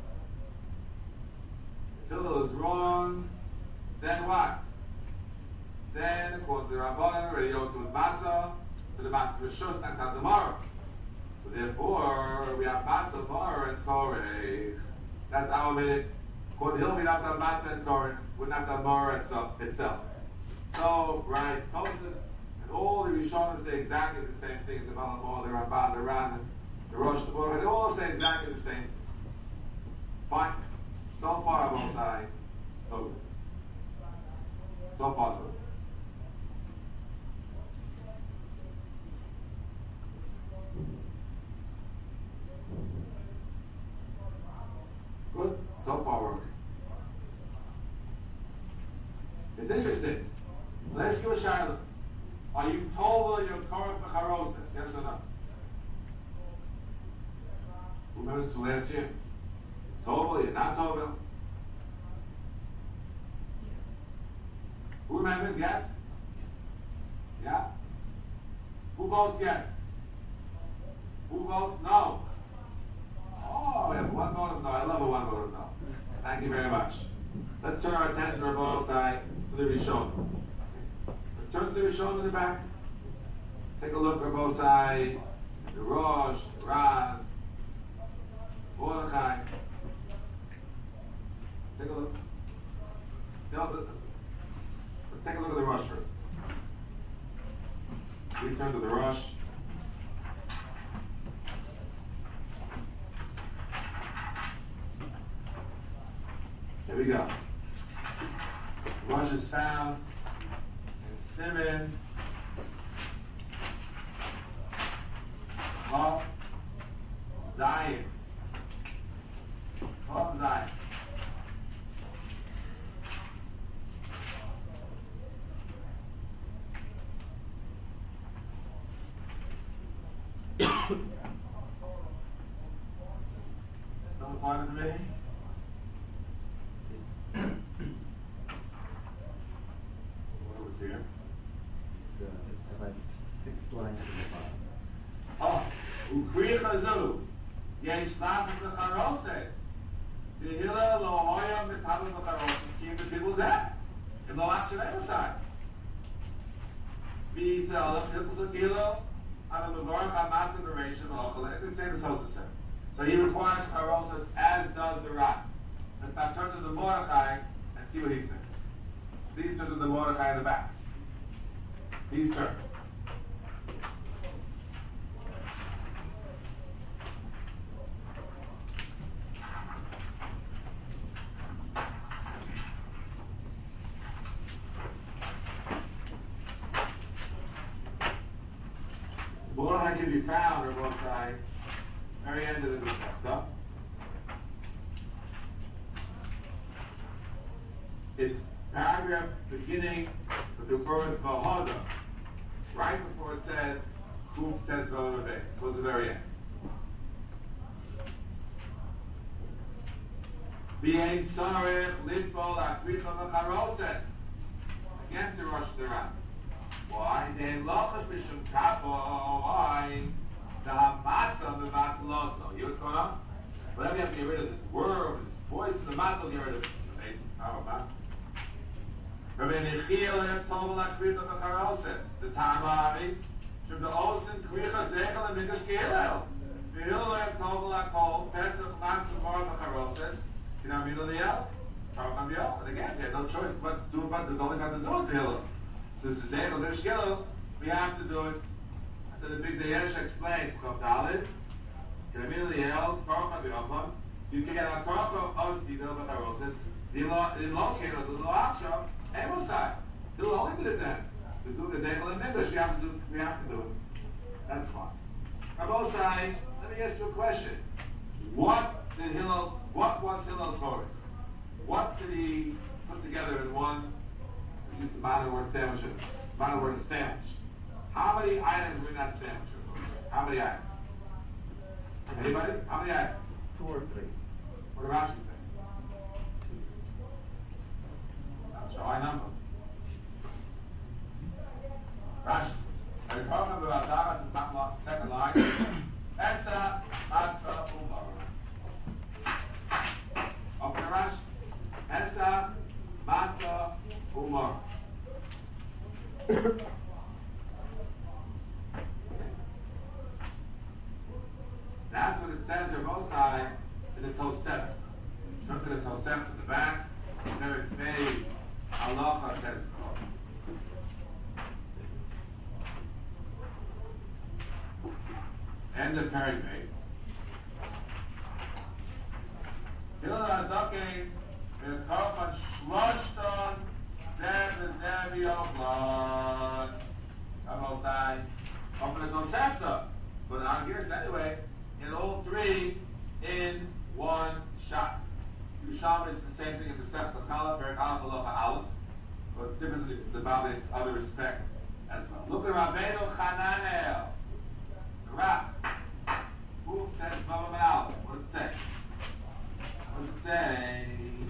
If Hillel is wrong, then what? Then, according to the Rabbanan, already go to with matzah, so the matzah rishus next out tomorrow. So therefore, we have matzah, mar, and korech. That's our minute. According to Hillel, we don't have matzah and korech. We don't have mar itself. itself. So, right, Tosfos, and all the Rishonim say exactly the same thing. The Balamor, the Ramban, the Ran, the Rosh, the Baruch, they all say exactly the same thing. Fine. So far, I will say, so good. So far, so good. Good. So far, work. It's interesting. Let's give a shayla. Are you told your korech b'charoses? Yes or no? Who remembers to last year? Tovel, you're not Tovel? Who remembers? Yes? Yeah? Who votes yes? Who votes no? Oh, we have one vote of no. I love a one vote of no. Thank you very much. Let's turn our attention to both side to the Rishon. Let's turn to the Rishon in the back. Take a look at both sides. The Rosh, the Rav, Mordechai. Let's take a look. No, the, let's take a look at the Rosh first. Please turn to the Rosh. Here we go. Rosh is found in Siman Chav Zayin. Chav Zayin. Someone find it for me? What was here? It's, uh, it's like six lines from the bottom. Oh, ukri chazu, yesh lafet b'charoses. Tehila lo hoya mitavim b'charoses kim b'tibul zeh. Im lo akshem emosai. B'yisrael, hilpus l'gilo, ana mevorach ha'matzah b'reisha v'ochel. It's the same as Hosa said. So he requires charoses as does the Ran. In fact, turn to the Mordechai and see what he says. Please turn to the Mordechai in the back. Please turn. Mordechai can be found on both sides, very end of the Masechta. It's paragraph beginning with the word Vahada, right before it says Kuf Tetzvah Beis, towards the very end. B'yein Sarech Litbol Akricha V'Charoses, against the Rosh Hashanah. Why? They lochash mishum kapo. Why? The hamatzah mevatloso. You know what's going on? Whatever you have to get rid of this worm, this poison, the matzah will get rid of it. How about Rabbi Nechiel told Akricha V'Charoses. The Tamari should the Osin Kricha Zechel and Migash Geilel. The Hillel told Akol Pesach Matzah Mor V'Charoses. You know what I mean? Liel. Taracham Yoch. And again, they had no choice but to do it. But there's only time to do it to Hillel. So this is Zechel B'Shkilo, we have to do it. After the big Dayesh explains, Chav Dalid, Keramina Liel, Korcha B'Yochlam, you can get a Korcha of Tidel B'Charoses, the locator, the Loaksha, Emosai. He'll only do it then. To do the Zechel and Midrash, we have to do we have to do it. That's fine. Rabosai, let me ask you a question. What did Hillel, what was Hillel Korach? What did he put together in one? Use the modern word sandwich. Modern word sandwich. How many items were in that sandwich? How many items? Anybody? How many items? Two or three. What did Rashi say? That's a high number. Rashi. Are you talking about Azaras in top line, second line? Esa, Matzah, Umar. Open the Rashi. Esa, Matzah, Umar. That's what it says on both sides in the Tosefta. Turn to the Tosefta in the back. There it pays Halacha Tesla. End of Perry base. Hillel Hazaken V'Karchan Shloshton Zeb Zeb Yochlan. On both sides. Open the Tosefta. But on here, so anyway, in all three in one shot. Yusham is the same thing in the Sefta Chalaf, Perek Aleph Halacha Aleph, but it's different in the Bible in other respects as well. Look at Rabbeinu Chananel. Rab. Move ten Vavam and Aleph. What does it say? What does it say?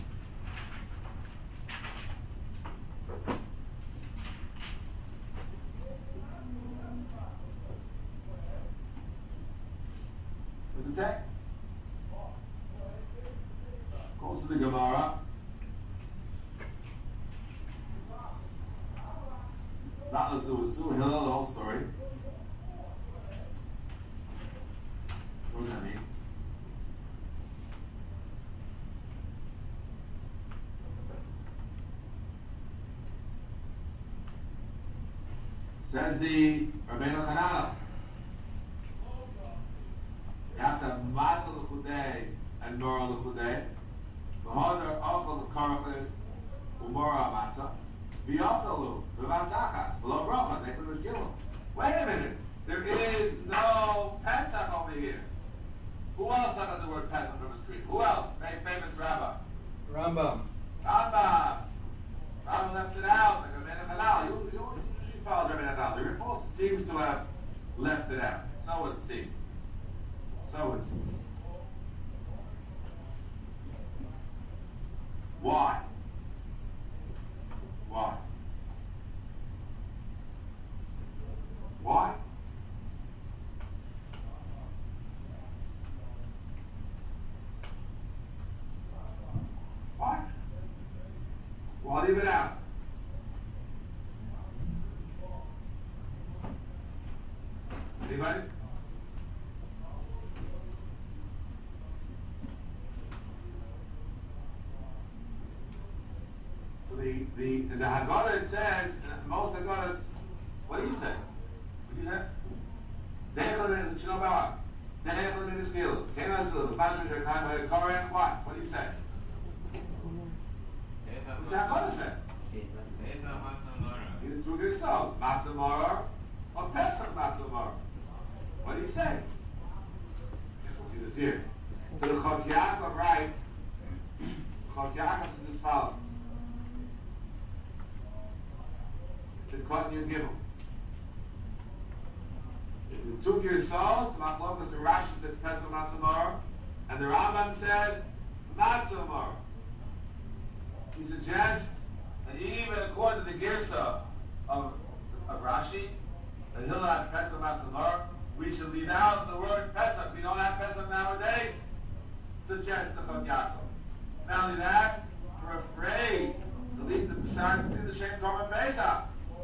What does it say? Goes to the Gemara. Not the Zu, Zu Hillel, the whole story. What does that mean? Says the Rabbeinu Chananah. You have to have matzah l'chudei and mora l'chudei. V'hodar ochel l'karachid u'mora matzah. V'yochalu v'vasachas v'lo brochas. They could kill him. Wait a minute. There is no Pesach over here. Who else got the word Pesach from his creed? Who else? Very famous rabbi. Rambam. Rambam. Rambam left it out. Like Rabbeinu Chananah. You, you usually follow Rabbeinu Chananah. The Rif also seems to have left it out. So it seems. So it seems. Why? Why? Why? Why? Why leave it out? Anybody? So the the in the Haggadah it says, in most Haggadahs, what do you say? What do you say? Zeichel min Shino Ba'ar. Zeichel min Shkil. Kein Asel. Mashma Shekhaim Ha'ed Korech. What? What do you say? What does the Haggadah say? Either two of yourselves, Matzah Maror or Pesach Matzah Maror. What do you say? Yes, we'll see this here. So the Chok Yaakov writes, Chok Yaakov says as follows. It's in Kotan Yud Gimel. The two Girsos, the Machlokas and Rashi says Pesach Matzah Maror, and the Rambam says Matzah Maror. He suggests that even according to the Girsa of, of Rashi, that he'll have Pesach Matzah Maror, we should leave out the word Pesach. We don't have Pesach nowadays. Suggests the Chok Yaakov. Not only that, we're afraid to leave the Pesach to see the Shem Korban Pesach.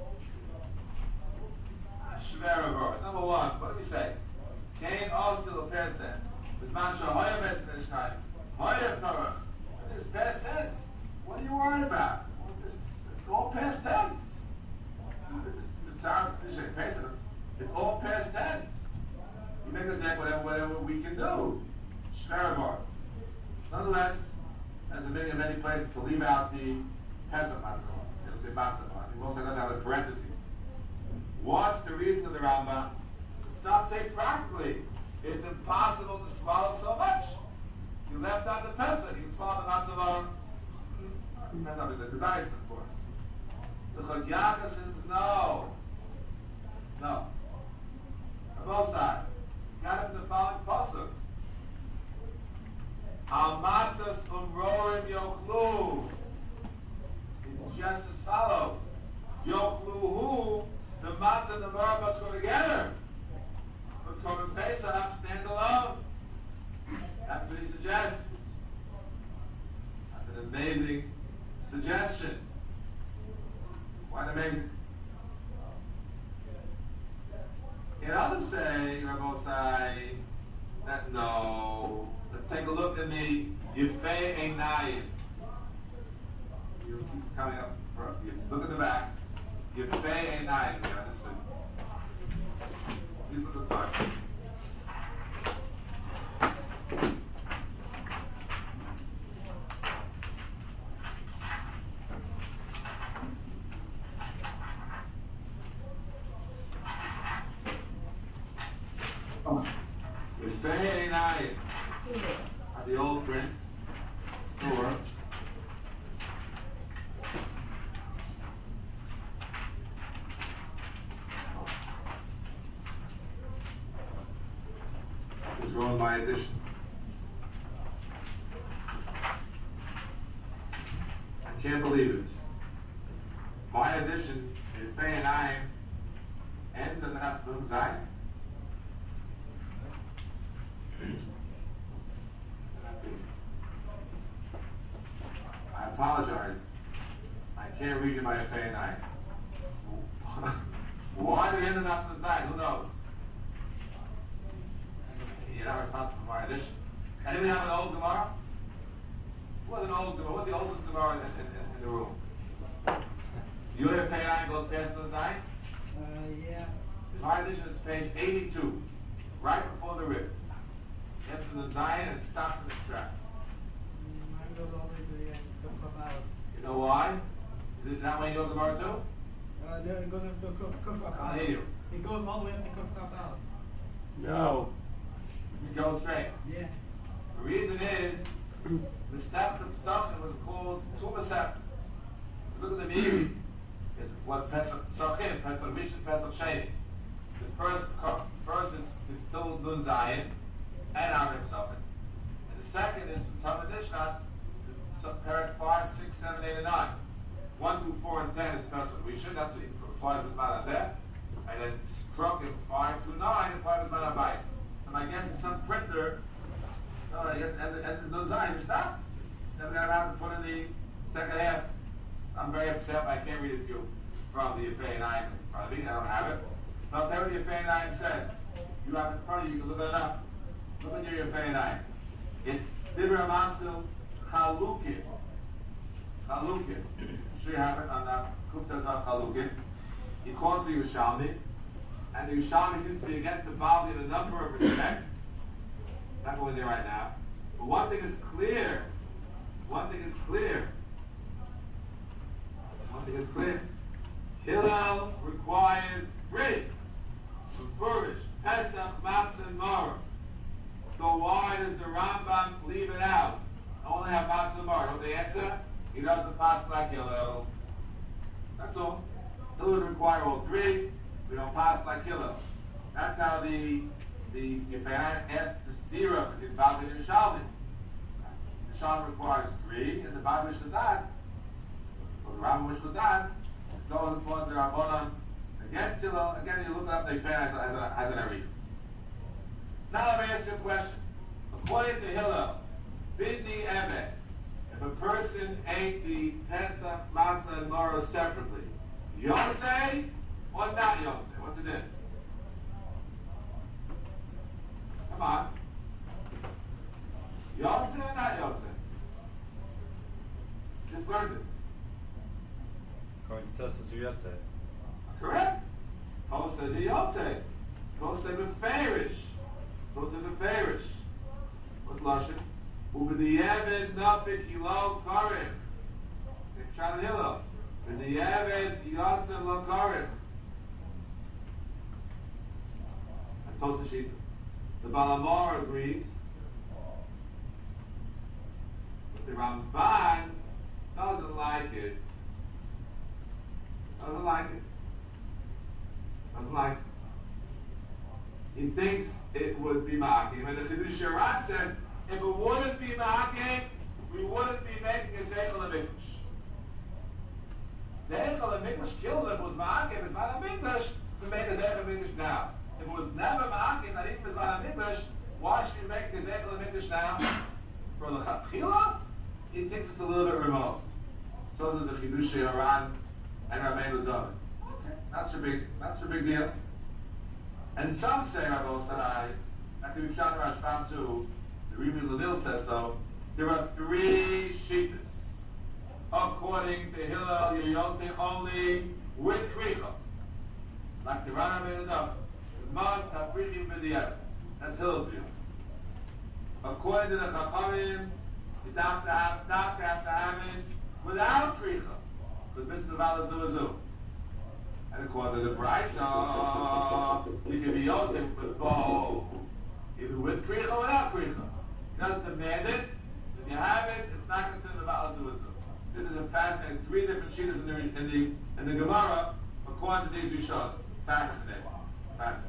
Shver Number one, what do we say? Kain also the past tense. Bisman shahoya besnishkai. Hoya parach. This is past tense. What are you worried about? Well, this is it's all past tense. This is it's all past tense. You make us say whatever whatever we can do. Shver Nonetheless, there's a many many places to leave out the Pesach matzah. They'll say matzah. I think most of them have in parentheses. What's the reason of the Rambam? So some say practically, it's impossible to swallow so much. If you left out the Pesach, you can swallow the matzah. Depends on the Gezais, of course. The Chok Yaakov says no. No. On both sides. Got him the following pasuk. Al matzos umrorim yochlu. He suggests as follows. Yochlu hu. The matzah and the marabach go together. But Korban Pesach stands alone. That's what he suggests. That's an amazing suggestion. Quite amazing. And others say, Rabbosai, that no. Let's take a look in the Yifei Einayim. It keeps coming up for us. You look in the back. Yifei Einayim here on this side. Please look aside. Yifei Einayim. At the old print. Still works. Something's wrong with my edition. I can't believe it. My edition, Yifei Einayim, ends in the Nun Zayin. I apologize. I can't read you my Yifei Einayim. Why did it end up from the side? Who knows? You're not responsible for my addition. Anybody have an old Gemara? What's an old Gemara? What's the oldest Gemara in, in, in, in the room? Yuri Feinai goes past the Zayin? Uh, yeah. My edition is page eighty-two, right before the rib. Gets to the Zayin and stops in its tracks. Mine goes all the way to the end. Kuf Kaf Aleph. You know why? Is it that way in your Gemara too? Uh, no, it goes up to Kuf Kuf Kaf I Aleph. hear you. It goes all the way up to Kuf Kaf Aleph. No. You go straight. Yeah. The reason is, the Masechta Pesachim was called two Masechtas. Look at the Meiri. It's what Pesach Pesachim, Pesach Rishon, Pesach Sheni. The first co- first is, is still Nun Zayin and Amrim Pesachim. And the second is from Talmud Nishnat to Perek five, six, seven, eight, and nine. one through four and ten is Pesach Rishon, that's what he applied to Bisman Hazeh. And then Sprokim five through nine applied to Bisman Habayis. So my guess is some printer, somebody at the end of Nun Zayin stopped. Then we got around to put in the second half. I'm very upset, I can't read it to you from the Yefei nine in front of me. I don't have it. But I'll tell you what the Yefei nine says. You have it in front of you, you can look it up. Look at your Yefei nine. It's Dibra Maskil Chalukin. Chalukin. Sure you have it on the Kuftat Chalukin. You call it to Yerushalmi, and the Yerushalmi seems to be against the Bali in a number of respects. Not going there right now. But one thing is clear. One thing is clear. One thing is clear. Hillel requires three. Refurbished. Pesach, Matzah, and Maror. So why does the Rambam leave it out? I only have Matzah and Maror. Know the answer? He doesn't pass like Hillel. That's all. Hillel would require all three. We don't pass like Hillel. That's how the the Yefei asks the stira between Bavli and Yerushalmi. Yerushalmi requires three, and the Bavli does not. Or the Rambam which would not. Those ones that are Rabbanan against Hillel, again you look it up, they fan as, as, a, as an Arichas. Now let me ask you a question. According to Hillel, Bindi Ebed, if a person ate the Pesach, Matzah, and Maror separately, Yomzeh or not Yomzeh? What's it in? Come on. Yomzeh or not Yomzeh? Just learned it. According to Tosfos, you Yotze. Correct? Tosa the Yotze. Tosa beferish. Tosa beferish. What's Lashon? Ubediyevet nafik hilo karich. Pshat Hillel. Ubediyevet yotze lo karich. That's Tosa Shita. The Balamor agrees. But the Ramban doesn't like it. Doesn't like it. Doesn't like it. He thinks it would be ma'akim. And the Chidush Sharat says, if it wouldn't be ma'akim, we wouldn't be making a Zeichel HaMikdash. Zeichel HaMikdash killed if it was ma'akim, it's not a Mikdash to make a Zeichel HaMikdash now. If it was never ma'akim, not even if it's not a Mikdash, why should we make a Zeichel HaMikdash now? For the Chatchila, he thinks it's a little bit remote. So does the Chidush Sharat and Rabbeinu David. Okay, that's your big, that's your big deal. And some say, Rabbi Sarai, that could be Pshat Rashbam too. The Rebbe Laville says so. There are three shitas. According to Hillel, you yotze only with kricha, like the Ran Rabbeinu David. You must have krichim b'di'evet. That's Hillel's view. According to the Chachamim, you have to have, have to have to have it without kricha. Because this is about the Zuazu. And according to the Brisa, you can be yotzim with both. Either with Kricha or without Kricha. He doesn't demand it. If you have it, it's not considered about the Zuazu. This is a fascinating, three different sheetahs in the, in the, in the Gemara, according to these we showed. Fascinating. Fascinating.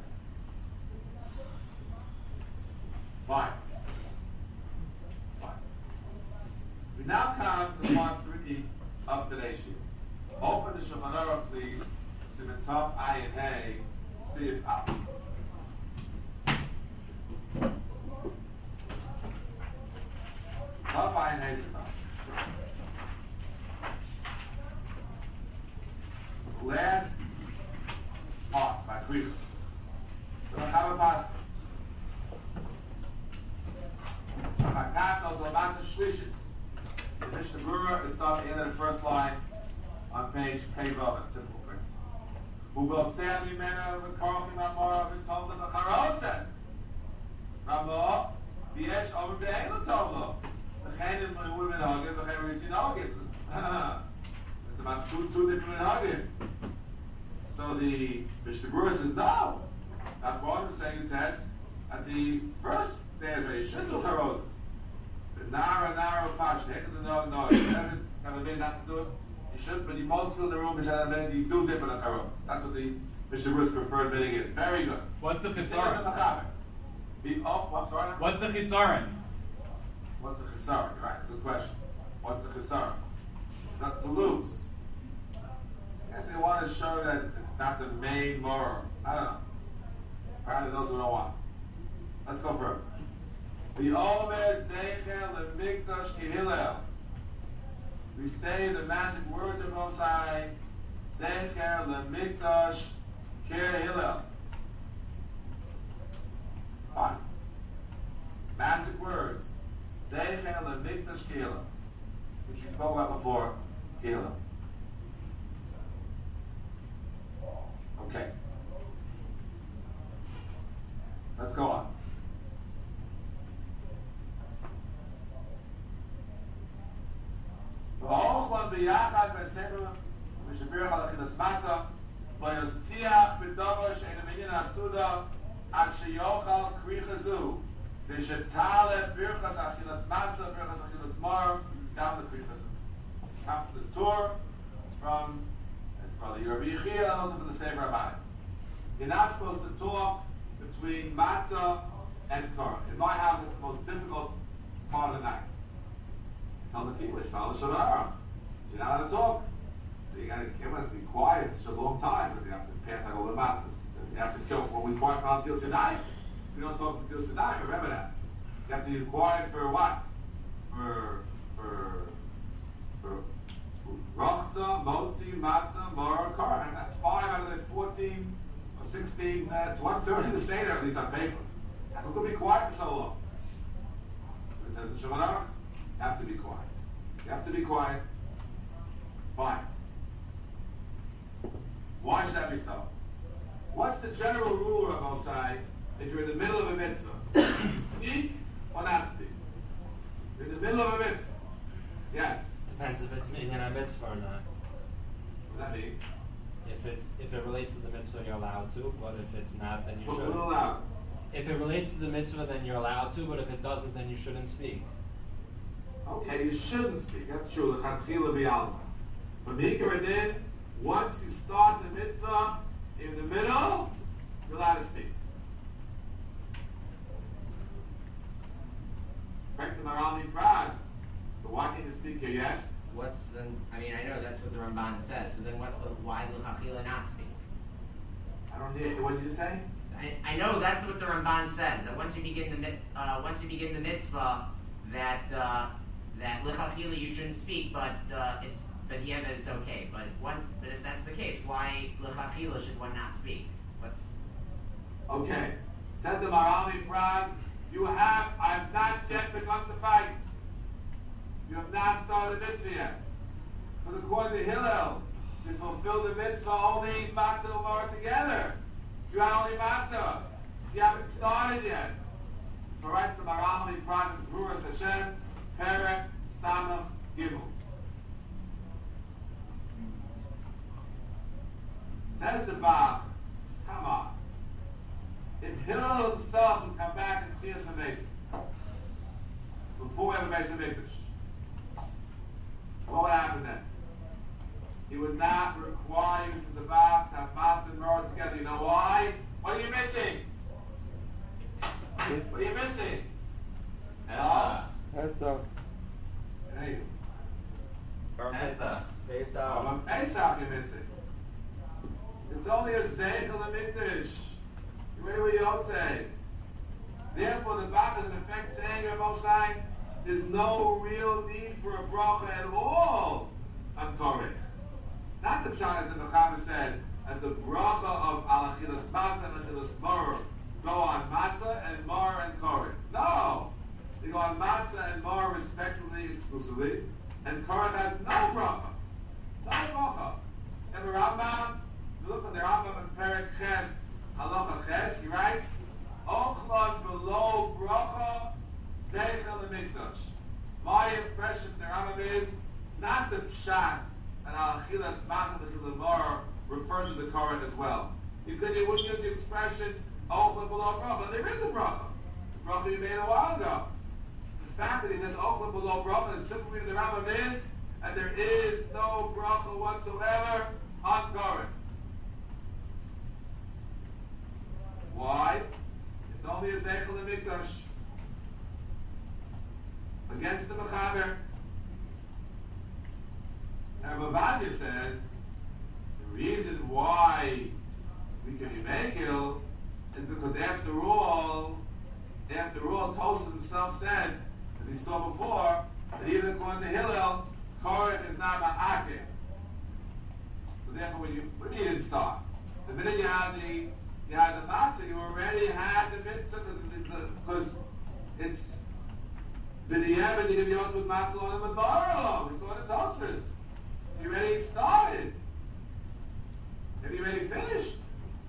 Fine. Fine. We now come to part three of today's sheet. Open the Shulchan Aruch, please. Siman Tov Ayin Hey Sif Al. Tov Ayin Hey Sif Al. Last Mishnah Berurah, it starts at the end of the first line on page Pei-Vav, typical print. Who built Sam Yimena, the Karachim Amar, the Tom, the Charoses. Ramah, V'yesh Omer Be'enu Tovlo. The Chenim Mehuim and Hagim, the Chenim Risin Hagim. It's about two, two different Hagim. So the Mishnah Berurah says, no. That's what I'm saying test at the first days where you should do Charoses. The Nara, Nara, Pash, the heck of the dog, no, you haven't, haven't been not to do it. You should, but you most feel in the room is that you do dip in the Charoses. That's what the Mishnah Berurah's preferred bidding is. Very good. What's the Chisaron? chisaron? Oh, I'm sorry. What's the chisaron? What's the chisaron? Right, it's a good question. What's the chisaron? Not to lose. I guess they want to show that it's not the main moral. I don't know. Apparently those who don't want it. Let's go further. We We say the magic words of Mosai, Zecher lemikdash kehillel. Fine. Magic words. Zecher lemikdash kehillel. Which we spoke about before, kehillel. Okay. Let's go on. V'olchman b'yachad v'sefer v'shabirach al achilas matzah v'yosiach b'davar she'en minyan asuda ad sheyochal krichazu v'shetale birchas achilas matzah birchas achilas mar down the krichazu. This comes to the Torah from his brother Rabbi Yechiel and also from the Sefer Rabbanim. You're not supposed to talk between matzah and korach. In my house, it's the most difficult part of the night. Tell the people, it's follow the Shulchan Aruch. You're not allowed to talk. So you got to keep us to be quiet. It's a long time because you have to pass like all the matzahs. You have to kill. When we quiet on Til Sinai, we don't talk until Sinai. Remember that. So you have to be quiet for what? For for for rachza, motzi, matzah, mar, korach. And that's five out of the fourteen. Or sixteen, uh, it's one third of the Seder, at least on paper. How could we be quiet for so long? So it says in Shulchan Aruch, you have to be quiet. You have to be quiet. Fine. Why should that be so? What's the general rule of Mosai if you're in the middle of a mitzvah? You speak or not speak? You're in the middle of a mitzvah. Yes? Depends if it's in a mitzvah or not. What does that mean? If it's if it relates to the mitzvah, you're allowed to. But if it's not, then you Put a shouldn't. little louder. If it relates to the mitzvah, then you're allowed to. But if it doesn't, then you shouldn't speak. Okay, you shouldn't speak. That's true. The Chatchila b'Alma. But Mikra did. Once you start the mitzvah in the middle, you're allowed to speak. Correct the Marami Prad. So why can't you speak here? Yes. What's the? I mean, I know that's what the Ramban says, but then what's the? Why l'chachila not speak? I don't hear. What did you say? I, I know that's what the Ramban says. That once you begin the mit- uh, once you begin the mitzvah, that uh, that l'chachila you shouldn't speak, but uh, it's but yeah, but it's okay. But once, but if that's the case, why l'chachila should one not speak? What's? Okay. Says the Marami Prad. You have. I have not yet begun to fight. You have not started the mitzvah yet. Because according to Hillel, you fulfill the mitzvah only matzah and mar together. You have only matzah. You haven't started yet. So write the Marami Prad and Berurah Hashem, Perek Samach Gimel. Says the Bach, come on. If Hillel himself would come back and Chiyas HaMesim, before we have a Mesa Mikdash, what would happen then? He would not require you to the back to have matzah and mar together. You know why? What are you missing? What are you missing? Esa. Esa. Hey, Esa. um, Pesach you're missing. It's only a Zeichel HaMikdash. You ready what you don't say? Therefore, the Bach is in effect saying, Rabbi Sain, there's no real need for a bracha at all on Korech. Not the pshat as the Mechaber said, that the bracha of al achilas matzah and achilas mar go on matzah and mar and Korech. No! They go on matzah and mar respectively, exclusively, and Korach has no bracha. No bracha. And the Rambam, you look at the Rambam in Perek Ches, Halacha Ches, he writes, Ochlon below bracha, Zeichel Mikdash. My impression from the Rambam is not the Pshat and Al-Achilas Matzah L'Chil Bar refer to the Korach as well. You could, you wouldn't use the expression Ochlon below bracha. There is a bracha. The bracha you made a while ago. The fact that he says Ochlon below bracha, the simple reading of the Rambam is, and there is no bracha whatsoever on Korach. Why? It's only a Zeichel Mikdash against the Mechaber. And Bavadia says the reason why we can be Megil is because after all, after all, Tosfos himself said, as we saw before, that even according to Hillel, Korach is not Ma'akeh. So therefore, when you, when you didn't start, the minute you had the you had the matzah, you already had the mitzvah because it's b'di'evet you can be also with matzah on the Madbaro. We saw the Tosfos. So you already started. Have you already finished?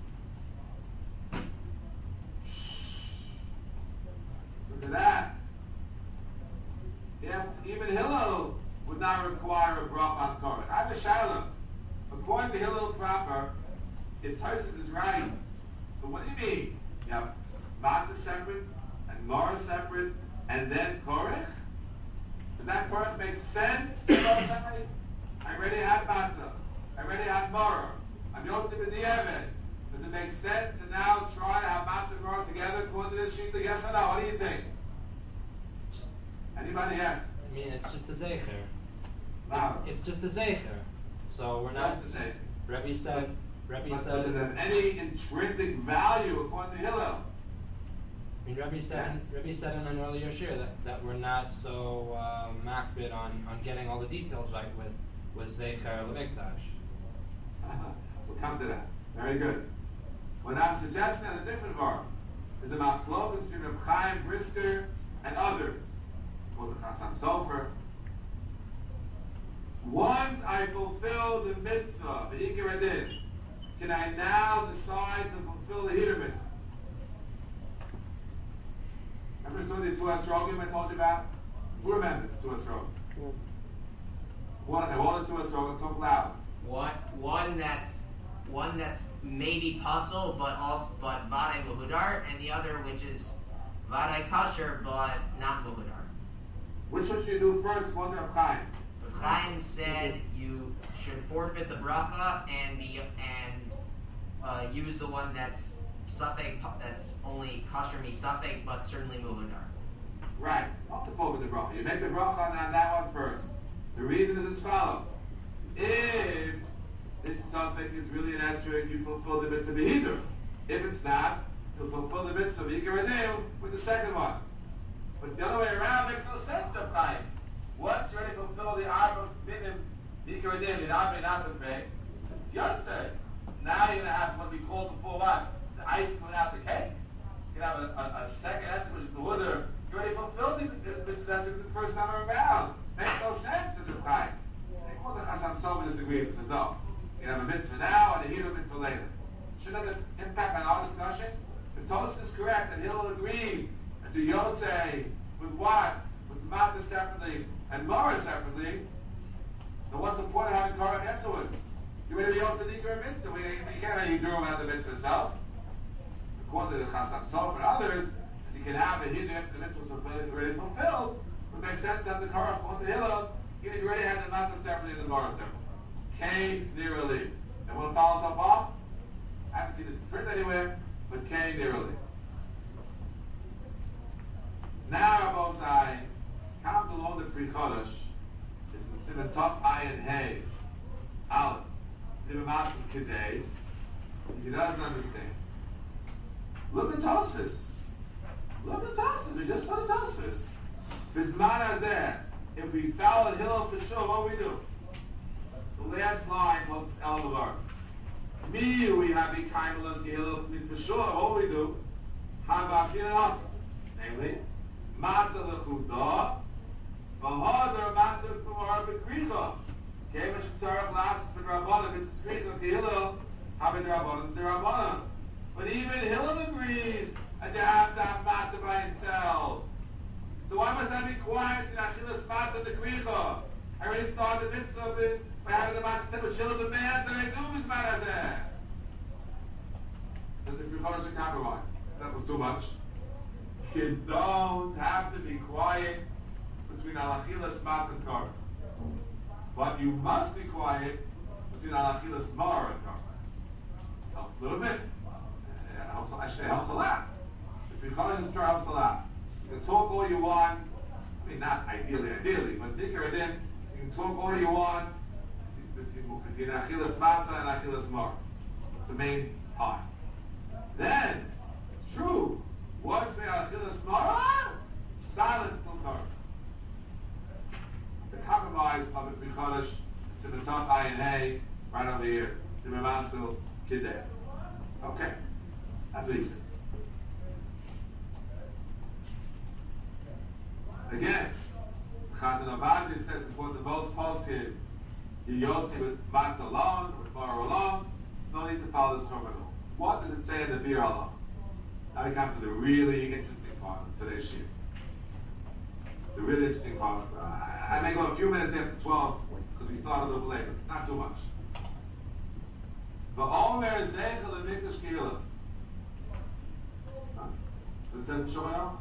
Look at that. If even Hillel would not require a bracha on Korach. I have a shayla. According to Hillel proper, if Tosfos is right, so what do you mean? You have matzah separate and Mara separate, and then Korach? Does that Korach make sense? I already had matzah. I already had Mara. I'm Yotze b'di'evet. Does it make sense to now try to have matzah and Mara together according to this shita? Yes or no? What do you think? Just, Anybody? Yes. I mean, it's just a Zecher. Louder. It's just a Zecher. So we're not. Just a Zecher. Rebbe said. Rebbe But said. does it have any intrinsic value according to Hillel? I mean, Rebbe said. Yes. Rebbe said in an earlier shir that, that we're not so uh, makbid on, on getting all the details right with with Zecher Lemikdash. We'll come to that. Very good. What I'm suggesting is a different verb. Is a machlokas between Reb Chaim Brisker and others, called the Chasam Sofer. Once I fulfill the mitzvah, the Ikar Adin, can I now decide to fulfill the Hidur mitzvah? Remember the two Esrogim I told you about? Who remembers the two Esrogim? What are all the two Esrogim? Talk loud. One, one that's one that's maybe puzzle, but also but vadai muhudar, and the other which is vadai kasher, but not muhudar. Which should you do first? One Reb Chaim. Reb Chaim said you should forfeit the bracha and be and uh, use the one that's suffix, that's only kasher mi suffix, but certainly muhudar. Right. Not to forfeit the bracha. You make the bracha on that one first. The reason is as follows. If this suffix is really an esrog, you fulfill the mitzvah b'hidur. If it's not, you'll fulfill the mitzvah b'ikar adin with the second one. But the other way around makes no sense to apply. Once you already fulfill the arba minim b'ikar adin, in arba not the pay, yotze. Now you're going to have what we called before what? The icing without the cake. You can have a, a, a second esrog, which is the huder. You already fulfilled the mitzvah esrog the first time around. Makes no sense, says Reb Chaim. The Chasam Sofer disagrees and says no. You can have a mitzvah now and a Hidur mitzvah later. Should have an impact on our discussion. If Tosfos is correct and Hillel agrees and do Yotzei with what? With Matzah separately and Mara separately, then what's the point of having Korach afterwards? You already Yotzei the Ikar mitzvah. We, we can't have Hidur without the mitzvah itself. According to the Chasam Sofer and others, you can have a Hidur after the mitzvah is already fulfilled. It makes sense to have the Korach according to Hillel. Even if you already had the matzah separately and the Mara separately. Kain near relief. Everyone follow us up off? I haven't seen this in print anywhere, but Kain near relief. Now Rabosai comes along the Pri Chodesh. It's in Simon Tov Ayin Hey. Aleph. Nivamasim Kedei. He doesn't understand. Look at Tosfos. Look at Tosfos. We just saw Tosfos. Bisman Hazeh. If we foul at Hillel for sure, what do we do? The last line was El Mavar. Me, we have a Kaimel and Hillel means for sure, what do we do? Haba Kinah. Namely, Matzah Lechudah V'hodar matzah kumar b'kricha. Kevin shetzarach lasses b'drabanan mitzvah kricha k'hillel habed drabanan d'rabanan. But even Hillel agrees that you have to have matzah by itself. So why must I be quiet in achilas matzah the kricha? I already started the mitzvah by having the matzah said, but Hillel demands that I do this matzah. So the kricha should compromise. That was too much. You don't have to be quiet between alachilas matzah and karach, but you must be quiet between alachilas mar and karach. Helps a little bit. It helps. I should say helps a lot. The kricha is sure helps a lot. You can talk all you want. I mean, not ideally, ideally, but nikar then you can talk all you want between achilas matzah and achilas mar. It's the main time. Then it's true. Once we are achilas mar, silence till karach. It's a compromise of the Pri Chodesh, Sivatot Ayin Hey, right over here, the Memaskil Kidei. Okay, that's what he says. Again, Chazan Avadi says to quote the most posted, you yotzi with matzah alone, with bar alone, no need to follow this chumrah. What does it say in the Bir Allah? Now we come to the really interesting part of today's shir. The really interesting part. Uh, I may go a few minutes after twelve because we started a little later. Not too much. V'omer zeichel l'mikdash k'hillel. What it says in Shulchan Aruch.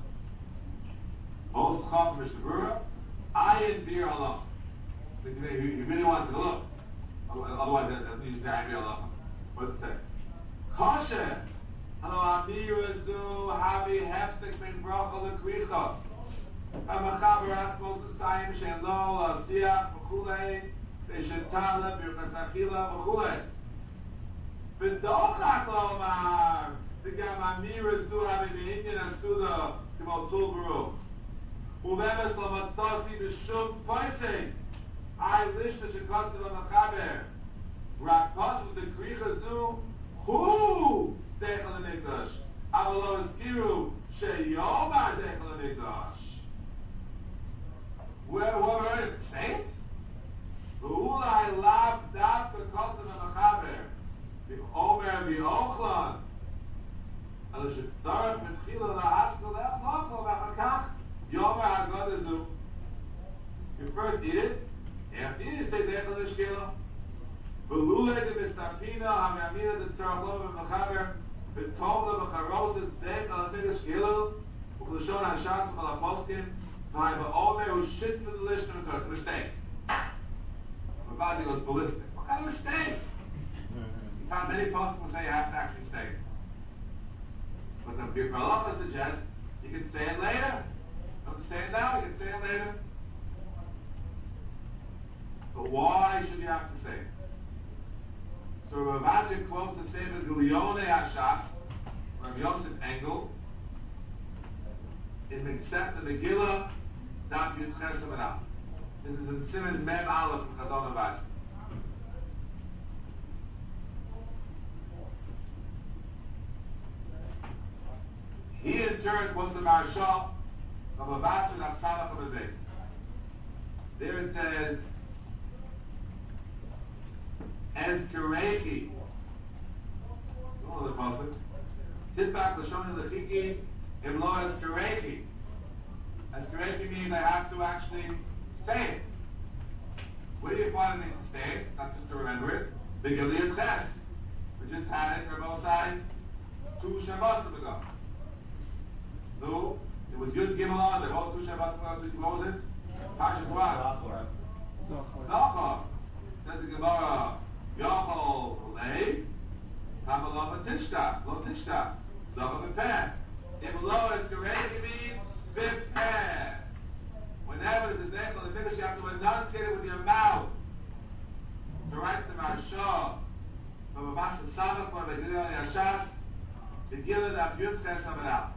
Most chaf Mishnah Berurah, ayin bir Allah. He really wants to look. Otherwise, it doesn't need to say ayin bir Allah. What does it say? Kosher. Hello, Amirazu Havi Hefsek Ben Bracha Lekricha. Amachaber Atzmos L'Sayim Shen Lo L'Asiach V'chulei V'Shetala B'Irchas Achila V'chulei B'Dochak Lomar V'Gam Amirazu Havi B'Inyan Asuda K'mol Tul Baruch U'Vemes L'Matzasi B'Shum Poisei Ay Lishna Shekotzi L'Machaber Rak Pas V'Dekricha Zu Hu Zeichel HaMikdash. Avalo Eskiru Sheyomar Zeichel HaMikdash. Whoever heard it, say it. V'ulai lav davka kosev ha'machaber. V'omer v'ochlan. Elo shetzarech mitchila la'askel le'achlachlo v'achakach Yomer ha'godezu. You first eat it. After you eat it, say Zeichel HaMishkela. V'lulei de'mistapina ha'me'amina de'tzarech lo v'machaber. V'tomla v'charosis Zeichel HaMikdash Gilel. V'chulashon ha'shas v'chal ha'poskim. V'hai v'omer who shits for the lishna. It's a mistake. Mavadi goes ballistic. What kind of mistake? You found many poskim who say you have to actually say it. But the Bir Halacha suggests you can say it later. You don't have to say it now, you can say it later. But why should you have to say it? So Ravadja quotes the Sefer Gilione Hashas, Rav Yosef Engel, in Mesechta Megillah, Daf Yud Ches Amud Aleph. This is in Siman Mem Aleph from Chazon Ravadja. He in turn quotes the Marshal of Abbas and Afsamach of the base. There it says, as Kerechi. You know the pasuk. Titbak l'shoni l'chiki imlo as Kerechi. As Kerechi means I have to actually say it. What do you find it means to say it? Not just to remember it. B'galiyat ches. We just had it, Rabosai, two Shabbos ago. No, it was Yud Gimel on. There was two Shabbos ago. What was it? Pashas what? Zachor. Says the Gemara. Yochol lei, Kamala Matishta, Lo Tishta, Zava Bepeh. If lo is correct, it means Bepeh. Whenever there's a Zeichel in Mikdash, you have to enunciate it with your mouth. So writes the Maharsha, from a Master Samach, from a Megillah Yashas, the Gilad of Yud Ches Amud Aleph.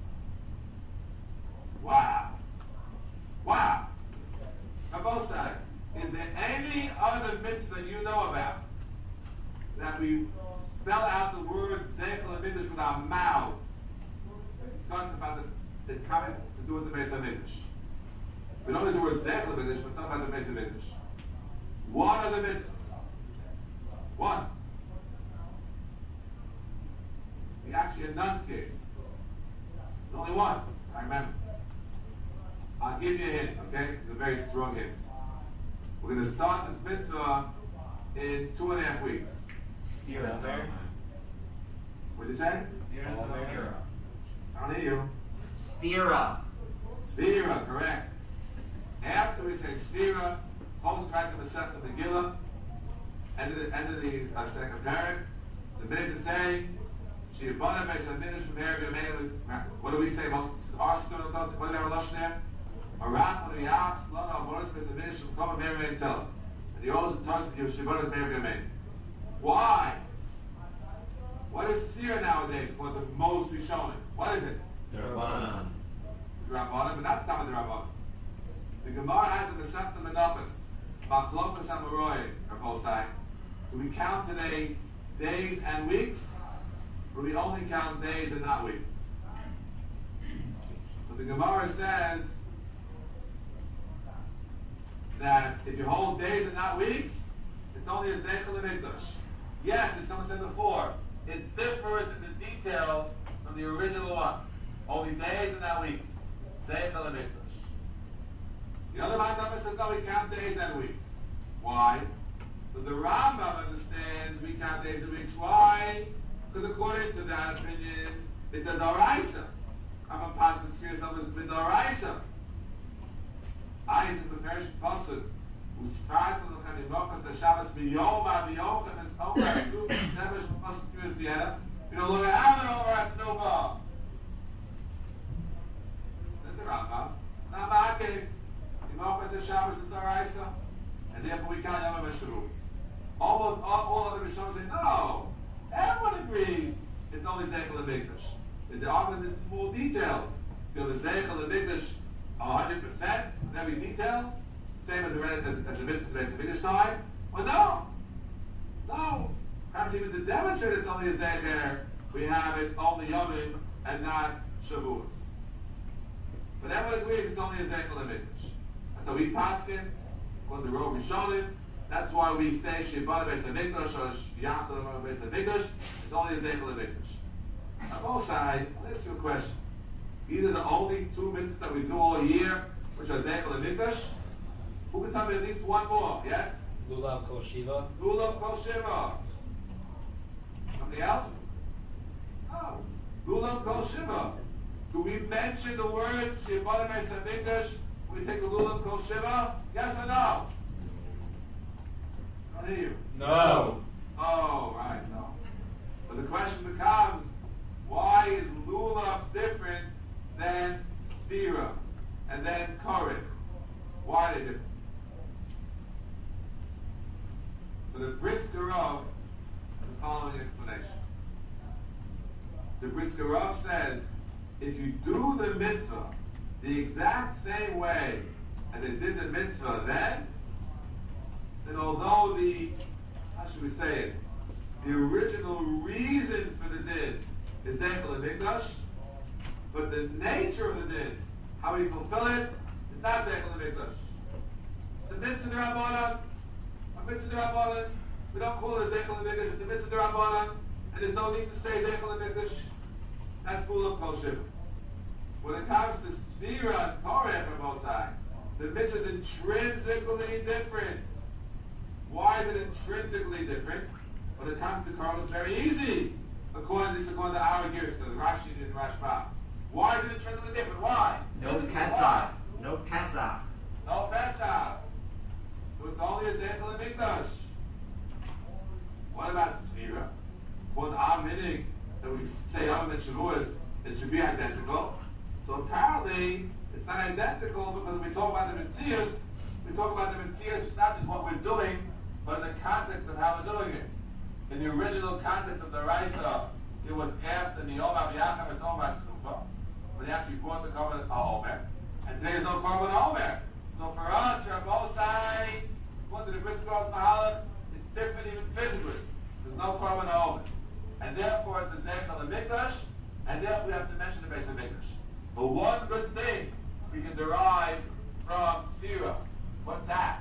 Wow. Wow. Rabosai, is there any other mitzvah you know about that we spell out the word Zeichel HaMikdash with our mouths? We discussed about the, it's coming to do with the Beis HaMikdash. We don't use the word Zech Levidish, but it's not about the Beis Levidish. One of the mitzvah. One. We actually enunciate. There's only one. I remember. I'll give you a hint, okay? This is a very strong hint. We're going to start this mitzvah in two and a half weeks. Spira. What did you say? Spira. I don't hear you. Sphira. Sphira, correct. After we say Sphira, Moses writes in the Masechta Megillah, end of the, end of the uh, second parak. It's a minute to say, She'ibana Beis HaMikdash from Erev Yameinu is, what do we say? Most our student does, what do they have a Lashon there? Arak, when we have, Slana, Amoros Beis HaMikdash from Kama Erev Yameinu itself. And the Oz and Tarsus give She'ibana Beis Yameinu. Why? What is Sphira nowadays? What the most we shown it? What is it? The Rabbanan. The Rabbanan, but not some of the Rabbanan. The Gemara has a Masechta Menachos, Machlokas HaMaroy, are both sides. Do we count today days and weeks, or do we only count days and not weeks? So the Gemara says that if you hold days and not weeks, it's only a Zeichel Mikdash. Yes, as someone said before, it differs in the details from the original one. Only days and not weeks. Zeichel Mikdash. The other Rambam says no, we count days and weeks. Why? But the Rambam understands we count days and weeks. Why? Because according to that opinion, it's a Doraisa. I'm a pastor sphere, some is with Doraisa. I is the Meferish Pasuk, who started to look at the Mokas, the Shabbos, Biyoma, Biyochem, and Stomach, who never should Pasuk spheres together. You don't look at Amen over at Nova. That's the Rambam. Now, Ma'akev. Mokas and Shabbos is Doraisa, and therefore we count Yom HaShavuos. Almost all, all other Rishonim say, no, everyone agrees it's only Zeichel and Mikdash. The argument is small details. If you have a Zeichel and Mikdash one hundred percent with every detail, same as the, as, as the mitzvah of Mikdash time, well, no. No. Perhaps even to demonstrate it's only a Zeicher, we have it only Yomim and not Shavuos. But everyone agrees it's only a Zeichel and Mikdash. So we pass it, according to Rov Rishonim. That's why we say Sheibana Beis HaMikdash or Yachal Beis HaMikdash. It's only a Zeichel HaMikdash. On both sides, I'll ask you a question. These are the only two mitzvahs that we do all year, which are Zeichel HaMikdash. Who can tell me at least one more? Yes? Lulav Kol Shiva. Lulav Kol Shiva. Something else? No. Lulav Kol Shiva. Do we mention the word Sheibana Beis HaMikdash? We take a lulav kol shiva? Yes or no? I don't hear you. No. Oh, right, no. But the question becomes, why is lulav different than sphira and then korin? Why are they different? So the Brisker Rav has the following explanation. The Brisker Rav says, if you do the mitzvah the exact same way as they did the mitzvah then, then although the, how should we say it, the original reason for the din is Zeichel HaMikdash, but the nature of the din, how we fulfill it, is not Zeichel HaMikdash. It's a mitzvah d'Rabbanan, a mitzvah d'Rabbanan. We don't call it a Zeichel HaMikdash, it's a mitzvah d'Rabbanan, and there's no need to say Zeichel HaMikdash. That's Lulav Kol Shiva. When it comes to Sphira and Korech on both sides, the mitzvah is intrinsically different. Why is it intrinsically different? When it comes to Korech, it's very easy. According to this, according to our gears, the Rashi and Rashba. Why is it intrinsically different? Why? No Listen, Pesach. why? No Pesach. No Pesach. So it's only a Zeichel and Mikdash. What about Sphira? According to our minig, that we say Yom and Shavuos, it should be identical. So apparently, it's not identical because when we talk about the Metzias, we talk about the Metzias, it's not just what we're doing, but in the context of how we're doing it. In the original context of the Raisa, it was after the Yom HaVyacham and so much when they actually brought the Korban HaOmer. And today there's no Korban HaOmer. So for us, from both sides, according to the Brisker Rav's Mahalach, it's different even physically. There's no Korban HaOmer. And therefore it's a Zeichel HaMikdash, and therefore we have to mention the Beis HaMikdash. But one good thing we can derive from Sphira. What's that?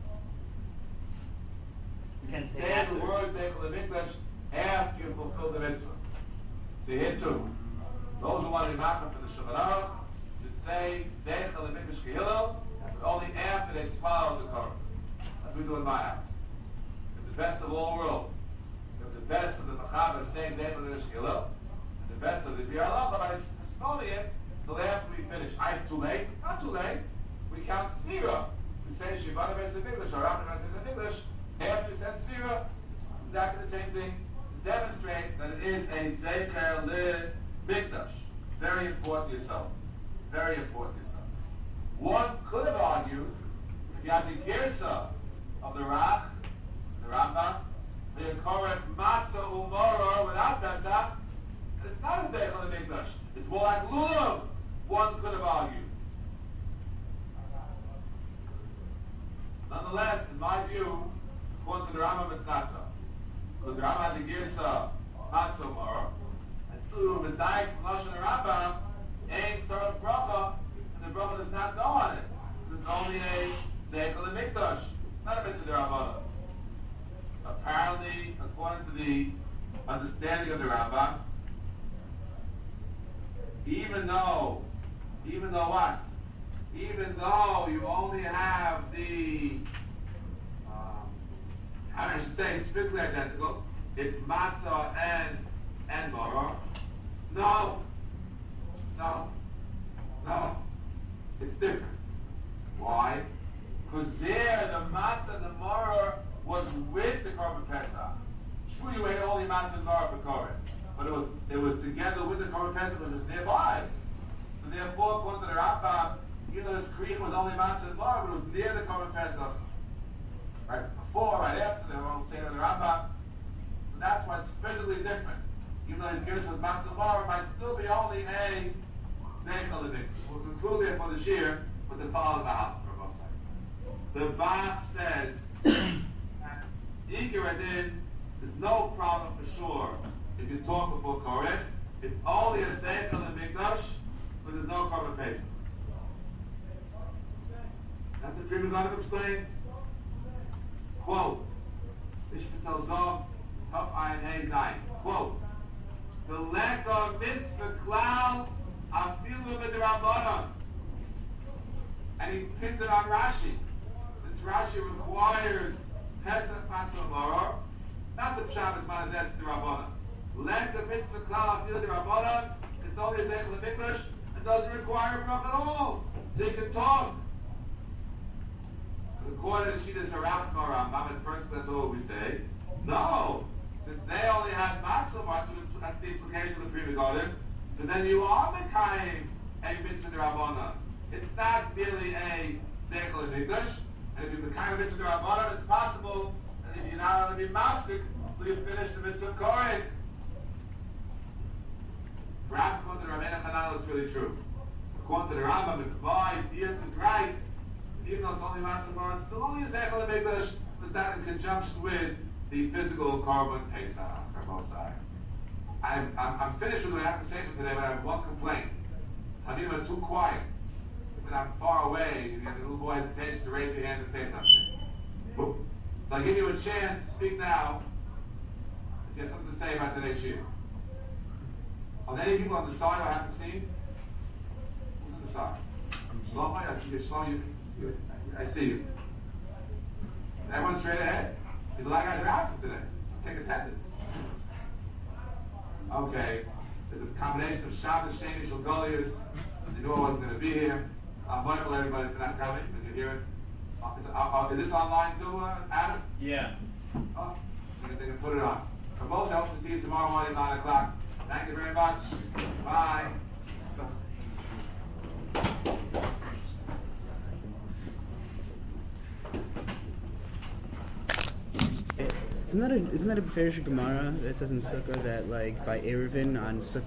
You can say Say the after. word Zeichel Mikdash after you fulfill the mitzvah. See here too. Those who want to be macham for the Shulchan Aruch should say Zeichel Mikdash Kehilel, but only after they swallow the Korban. That's what we do in my house. With the best of all worlds. With the best of the Machaber saying Zeichel Mikdash Kehilel, and the best of the Bir Halacha by smelling it till after we finish. I'm too late? Not too late. We count Sphira. We say Shivana Beis HaMikdash, or Rambam Beis HaMikdash, after we said Sphira, exactly the same thing, to demonstrate that it is a Zeicher Le Mikdash. Very important yourself. Very important yourself. One could have argued, if you have the Girsa of the Rach, the Rambam, the Korech Matzah Umoror without Pesach, and it's not a Zeicher Le Mikdash. It's more like Lulav. One could have argued. Nonetheless, in my view, according to the Rambam, it's not so. Because the Rambam had the Girsa Matzah Umoror, and so the Daik from Lashon Rambam ain't Tzarech Bracha, and the Bracha does not go on it. It's only a Zeichel Mikdash, not a Mitzvah D'Rabbanan. Apparently, according to the understanding of the Rambam, even though, even though what? Even though you only have the, um, I should say it's physically identical, it's matzah and and maror. No, no, no. It's different. Why? Because there the matzah and the maror was with the korban pesach. True, you ate only matzah and maror for korban, but it was it was together with the korban pesach, but it was nearby. So therefore, according to the Rambam, even though this kriach was only matzah and maror, but it was near the korban pesach. Right before, right after, they were all saying in the Rambam. So that's why it's physically different. Even though his Girsa was matzah and maror, it might still be only a zeichel lebik. We'll conclude there for the shir with the following mahal from Mosai. The Bach says, Ikir Adin, there's no problem for sure if you talk before Korech. It's only a zeichel lebikdash, but there's no korban pesach. That's what Prima Ganim explains. Quote, Mishpatel Zov, Haf Ayin Hey Zayin. Quote, the lack of mitzvah klal afilu midrabanan. And he pins it on Rashi. This Rashi requires Pesach Matzah Maror, not the Pshat Manazetz Dirabanan. Lack of mitzvah klal afilu midrabanan, it's only a Zeichel Mikdash, and doesn't require a bracha at all. So you can talk. According to Shitas Haraf Rambam, at first that's all we say. No, since they only had matzah, that's the implication of the Pri Megadim. So then you are mekayim a mitzvah d'Rabbanan. It's not merely a zeichel mikdash. And if you're mekayim a mitzvah d'Rabbanan, it's possible that if you're not going to be mafsik, you finish the mitzvah korech. Perhaps according to the Rabbeinu Chananel, it's really true. According to the Rambam, if my idea is right, even though it's only matzah bar, it's still only a zeichel mikdash, was that in conjunction with the physical korban pesach from both sides. I'm, I'm, I'm finished with what I have to say for today, but I have one complaint. Talmidim are too quiet. When I'm far away, you have a little more hesitation to raise your hand and say something. So I'll give you a chance to speak now if you have something to say about today's shir. Are there any people on the side I haven't seen? Who's on the sides? Shlomo, I see you. Shlomo, you. You, I see you. Everyone straight ahead. There's a lot of guys who are absent today. Take attendance. Okay. There's a combination of Shabbos, Sheni, Shulgolius. They knew I wasn't going to be here. So I'm grateful to everybody for not coming. Did you hear it? Uh, is, uh, uh, is this online too, uh, Adam? Yeah. Oh, they can, they can put it on. For most, I hope to see you tomorrow morning at nine o'clock. Thank you very much. Bye. Isn't that a isn't that a Beferish Gemara that says in Sukkah that like by Eruvin on Sukkah